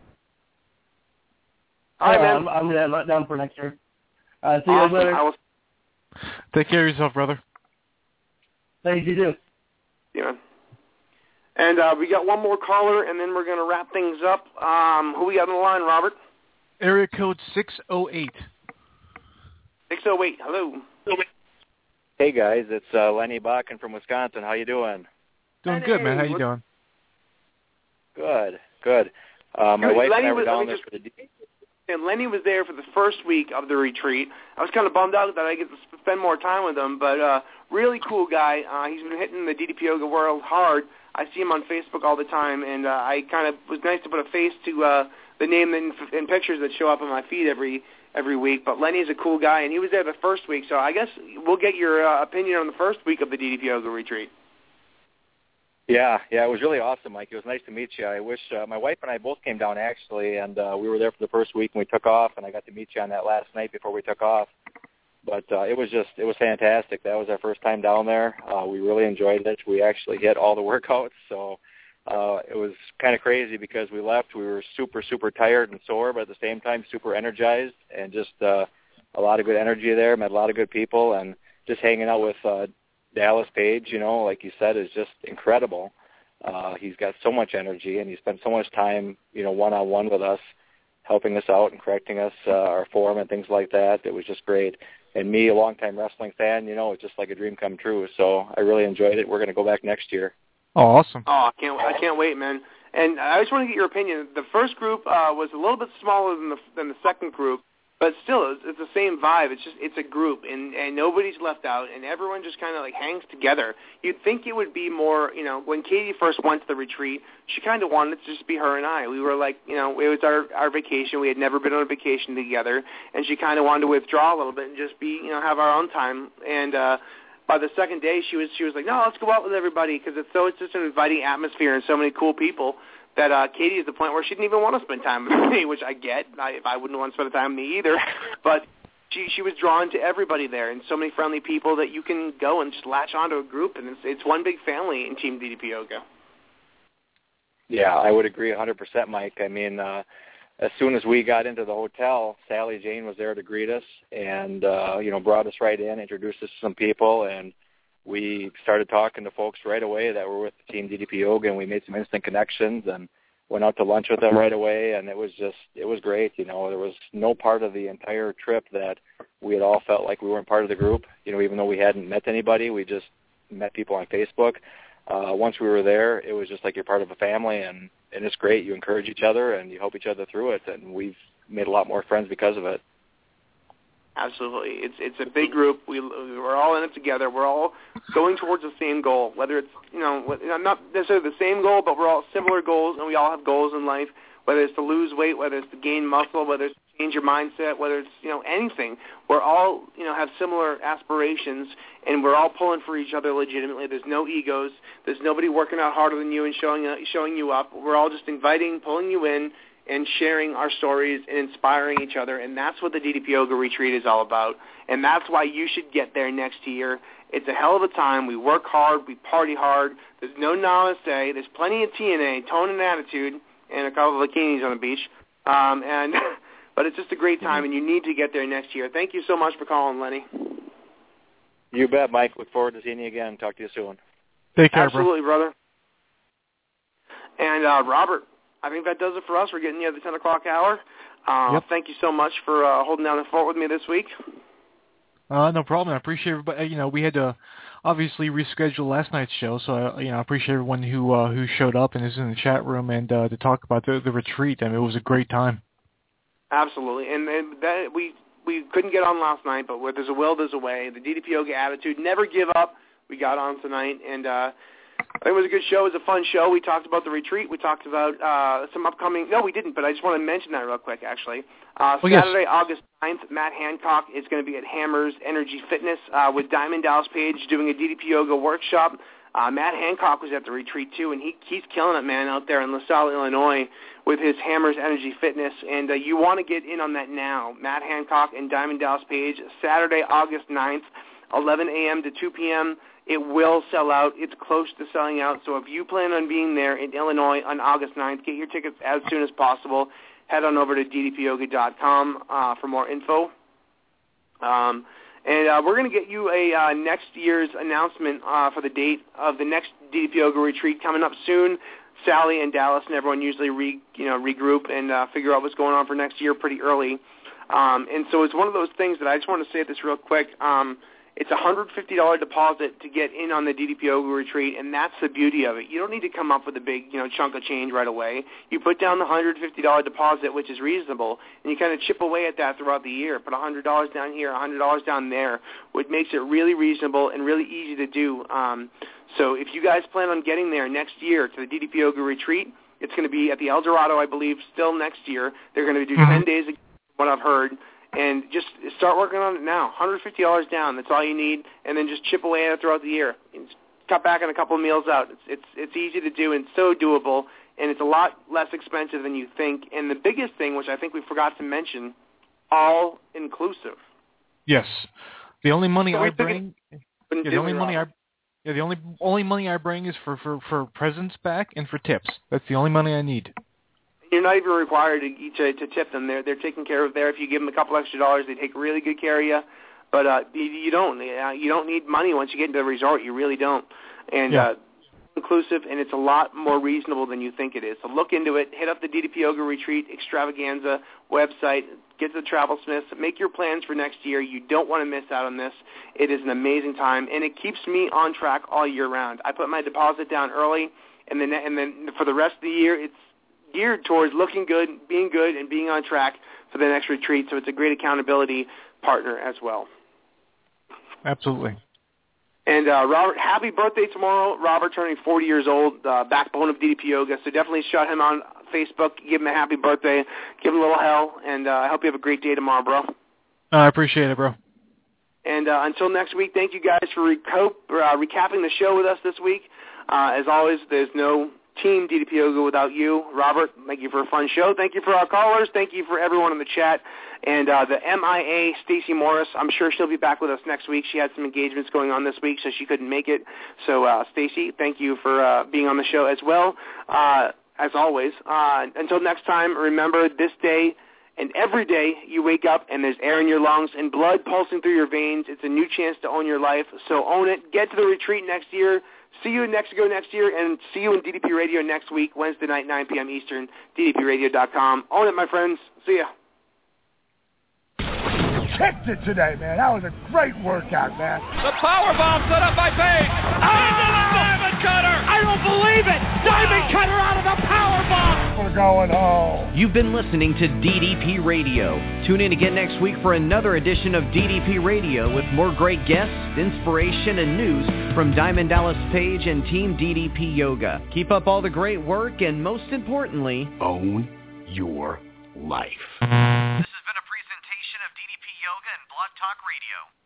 All right, man. I'm down for next year. See you guys later. Take care of yourself, brother. Thank you too. Yeah. And we got one more caller, and then we're going to wrap things up. Who we got on the line, Robert? Area code 608. 608, hello. Hey, guys. It's Lenny Bakken from Wisconsin. How you doing? Doing good, man. How you doing? Good. My wife and I were down there for the... And Lenny was there for the first week of the retreat. I was kind of bummed out that I get to spend more time with him, but really cool guy. He's been hitting the DDP Yoga world hard. I see him on Facebook all the time, and I kind of was nice to put a face to the name and pictures that show up on my feed every week. But Lenny's a cool guy, and he was there the first week, so I guess we'll get your opinion on the first week of the DDP Yoga retreat. Yeah, it was really awesome, Mike. It was nice to meet you. I wish my wife and I both came down, actually, and we were there for the first week, and we took off, and I got to meet you on that last night before we took off. But it was fantastic. That was our first time down there. We really enjoyed it. We actually hit all the workouts, so it was kind of crazy because we left. We were super, super tired and sore, but at the same time super energized, and just a lot of good energy there. Met a lot of good people, and just hanging out with Dallas Page, like you said, is just incredible. He's got so much energy, and he spent so much time, one-on-one with us, helping us out and correcting us, our form and things like that. It was just great. And me, a longtime wrestling fan, it's just like a dream come true. So I really enjoyed it. We're going to go back next year. Oh, awesome. Oh, I can't wait, man. And I just want to get your opinion. The first group was a little bit smaller than the second group, but still, it's the same vibe. It's a group, and nobody's left out, and everyone just kind of like hangs together. You'd think it would be more, when Katie first went to the retreat, she kind of wanted it to just be her and I. We were like, it was our vacation. We had never been on a vacation together, and she kind of wanted to withdraw a little bit and just be, have our own time. And by the second day, she was like, no, let's go out with everybody, because it's just an inviting atmosphere and so many cool people that Katie is at the point where she didn't even want to spend time with me, which I get. I wouldn't want to spend time with me either. But she was drawn to everybody there, and so many friendly people that you can go and just latch onto a group, and it's one big family in Team DDP Yoga. Yeah, I would agree 100%, Mike. I mean, as soon as we got into the hotel, Sally Jane was there to greet us and, brought us right in, introduced us to some people, and we started talking to folks right away that were with Team DDP Yoga, and we made some instant connections and went out to lunch with them right away, and it was great. There was no part of the entire trip that we had all felt like we weren't part of the group. Even though we hadn't met anybody, we just met people on Facebook. Once we were there, it was just like you're part of a family, and it's great. You encourage each other, and you help each other through it, and we've made a lot more friends because of it. Absolutely. It's a big group. We're all in it together. We're all going towards the same goal, whether it's, not necessarily the same goal, but we're all similar goals, and we all have goals in life, whether it's to lose weight, whether it's to gain muscle, whether it's to change your mindset, whether it's, anything. We're all, have similar aspirations, and we're all pulling for each other legitimately. There's no egos. There's nobody working out harder than you and showing you up. We're all just pulling you in, and sharing our stories and inspiring each other, and that's what the DDP Yoga Retreat is all about, and that's why you should get there next year. It's a hell of a time. We work hard. We party hard. There's no namaste. There's plenty of TNA, tone and attitude, and a couple of bikinis on the beach, but it's just a great time, and you need to get there next year. Thank you so much for calling, Lenny. You bet, Mike. Look forward to seeing you again. Talk to you soon. Take care, Absolutely, brother. And Robert, I think that does it for us. We're getting near the 10 o'clock hour. Yep. Thank you so much for holding down the fort with me this week. No problem. I appreciate everybody. We had to obviously reschedule last night's show, so I appreciate everyone who showed up and is in the chat room and to talk about the retreat. I mean, it was a great time. Absolutely, and that we couldn't get on last night, but where there's a will, there's a way. The DDP Yoga attitude, never give up. We got on tonight, and I think it was a good show. It was a fun show. We talked about the retreat. We talked about some upcoming – no, we didn't, but I just want to mention that real quick, actually. Saturday, August 9th, Matt Hancock is going to be at Hammers Energy Fitness with Diamond Dallas Page doing a DDP Yoga workshop. Matt Hancock was at the retreat, too, and he's killing it, man, out there in LaSalle, Illinois with his Hammers Energy Fitness. And you want to get in on that now. Matt Hancock and Diamond Dallas Page, Saturday, August 9th, 11 a.m. to 2 p.m., it will sell out. It's close to selling out. So if you plan on being there in Illinois on August 9th, get your tickets as soon as possible. Head on over to ddpyoga.com for more info. And we're going to get you a next year's announcement for the date of the next DDP Yoga retreat coming up soon. Sally and Dallas and everyone usually regroup and figure out what's going on for next year pretty early. And so it's one of those things that I just want to say this real quick. It's a $150 deposit to get in on the DDP Yoga retreat, and that's the beauty of it. You don't need to come up with a big, chunk of change right away. You put down the $150 deposit, which is reasonable, and you kind of chip away at that throughout the year. Put $100 down here, $100 down there, which makes it really reasonable and really easy to do. So if you guys plan on getting there next year to the DDP Yoga retreat, it's going to be at the El Dorado, I believe, still next year. They're going to do 10 days, from what I've heard. And just start working on it now. $150 down, that's all you need, and then just chip away at it throughout the year. Just cut back on a couple of meals out. It's easy to do and so doable, and it's a lot less expensive than you think. And the biggest thing, which I think we forgot to mention, all inclusive. Yes, the only money I bring. The only money I bring is for presents back and for tips. That's the only money I need. You're not even required to tip them. They're taken care of there. If you give them a couple extra dollars, they take really good care of you. But you don't need money once you get into the resort. You really don't. And inclusive, and it's a lot more reasonable than you think it is. So look into it. Hit up the DDP Yoga Retreat Extravaganza website. Get to the Travel Smiths. Make your plans for next year. You don't want to miss out on this. It is an amazing time, and it keeps me on track all year round. I put my deposit down early, and then for the rest of the year, it's geared towards looking good, and being on track for the next retreat. So it's a great accountability partner as well. Absolutely. And Robert, happy birthday tomorrow. Robert turning 40 years old, backbone of DDP Yoga. So definitely shout him on Facebook, give him a happy birthday, give him a little hell, and I hope you have a great day tomorrow, bro. I appreciate it, bro. And until next week, thank you guys for recapping the show with us this week. As always, there's no Team DDP Yoga without you. Robert, thank you for a fun show. Thank you for our callers. Thank you for everyone in the chat. And the MIA, Stacey Morris, I'm sure she'll be back with us next week. She had some engagements going on this week, so she couldn't make it. So, Stacey, thank you for being on the show as well. As always, until next time, remember this day and every day you wake up and there's air in your lungs and blood pulsing through your veins. It's a new chance to own your life, so own it. Get to the retreat next year. See you in Mexico next year, and see you in DDP Radio next week, Wednesday night, 9 p.m. Eastern, ddpradio.com. Own it, my friends. See ya. Kicked it today, man. That was a great workout, man. The power bomb set up by Page. Into the Diamond Cutter. I don't believe it. Diamond Cutter out of the power bomb. We're going home. You've been listening to DDP Radio. Tune in again next week for another edition of DDP Radio with more great guests, inspiration, and news from Diamond Dallas Page and Team DDP Yoga. Keep up all the great work, and most importantly, own your life. This has been a presentation of DDP Yoga and Blog Talk Radio.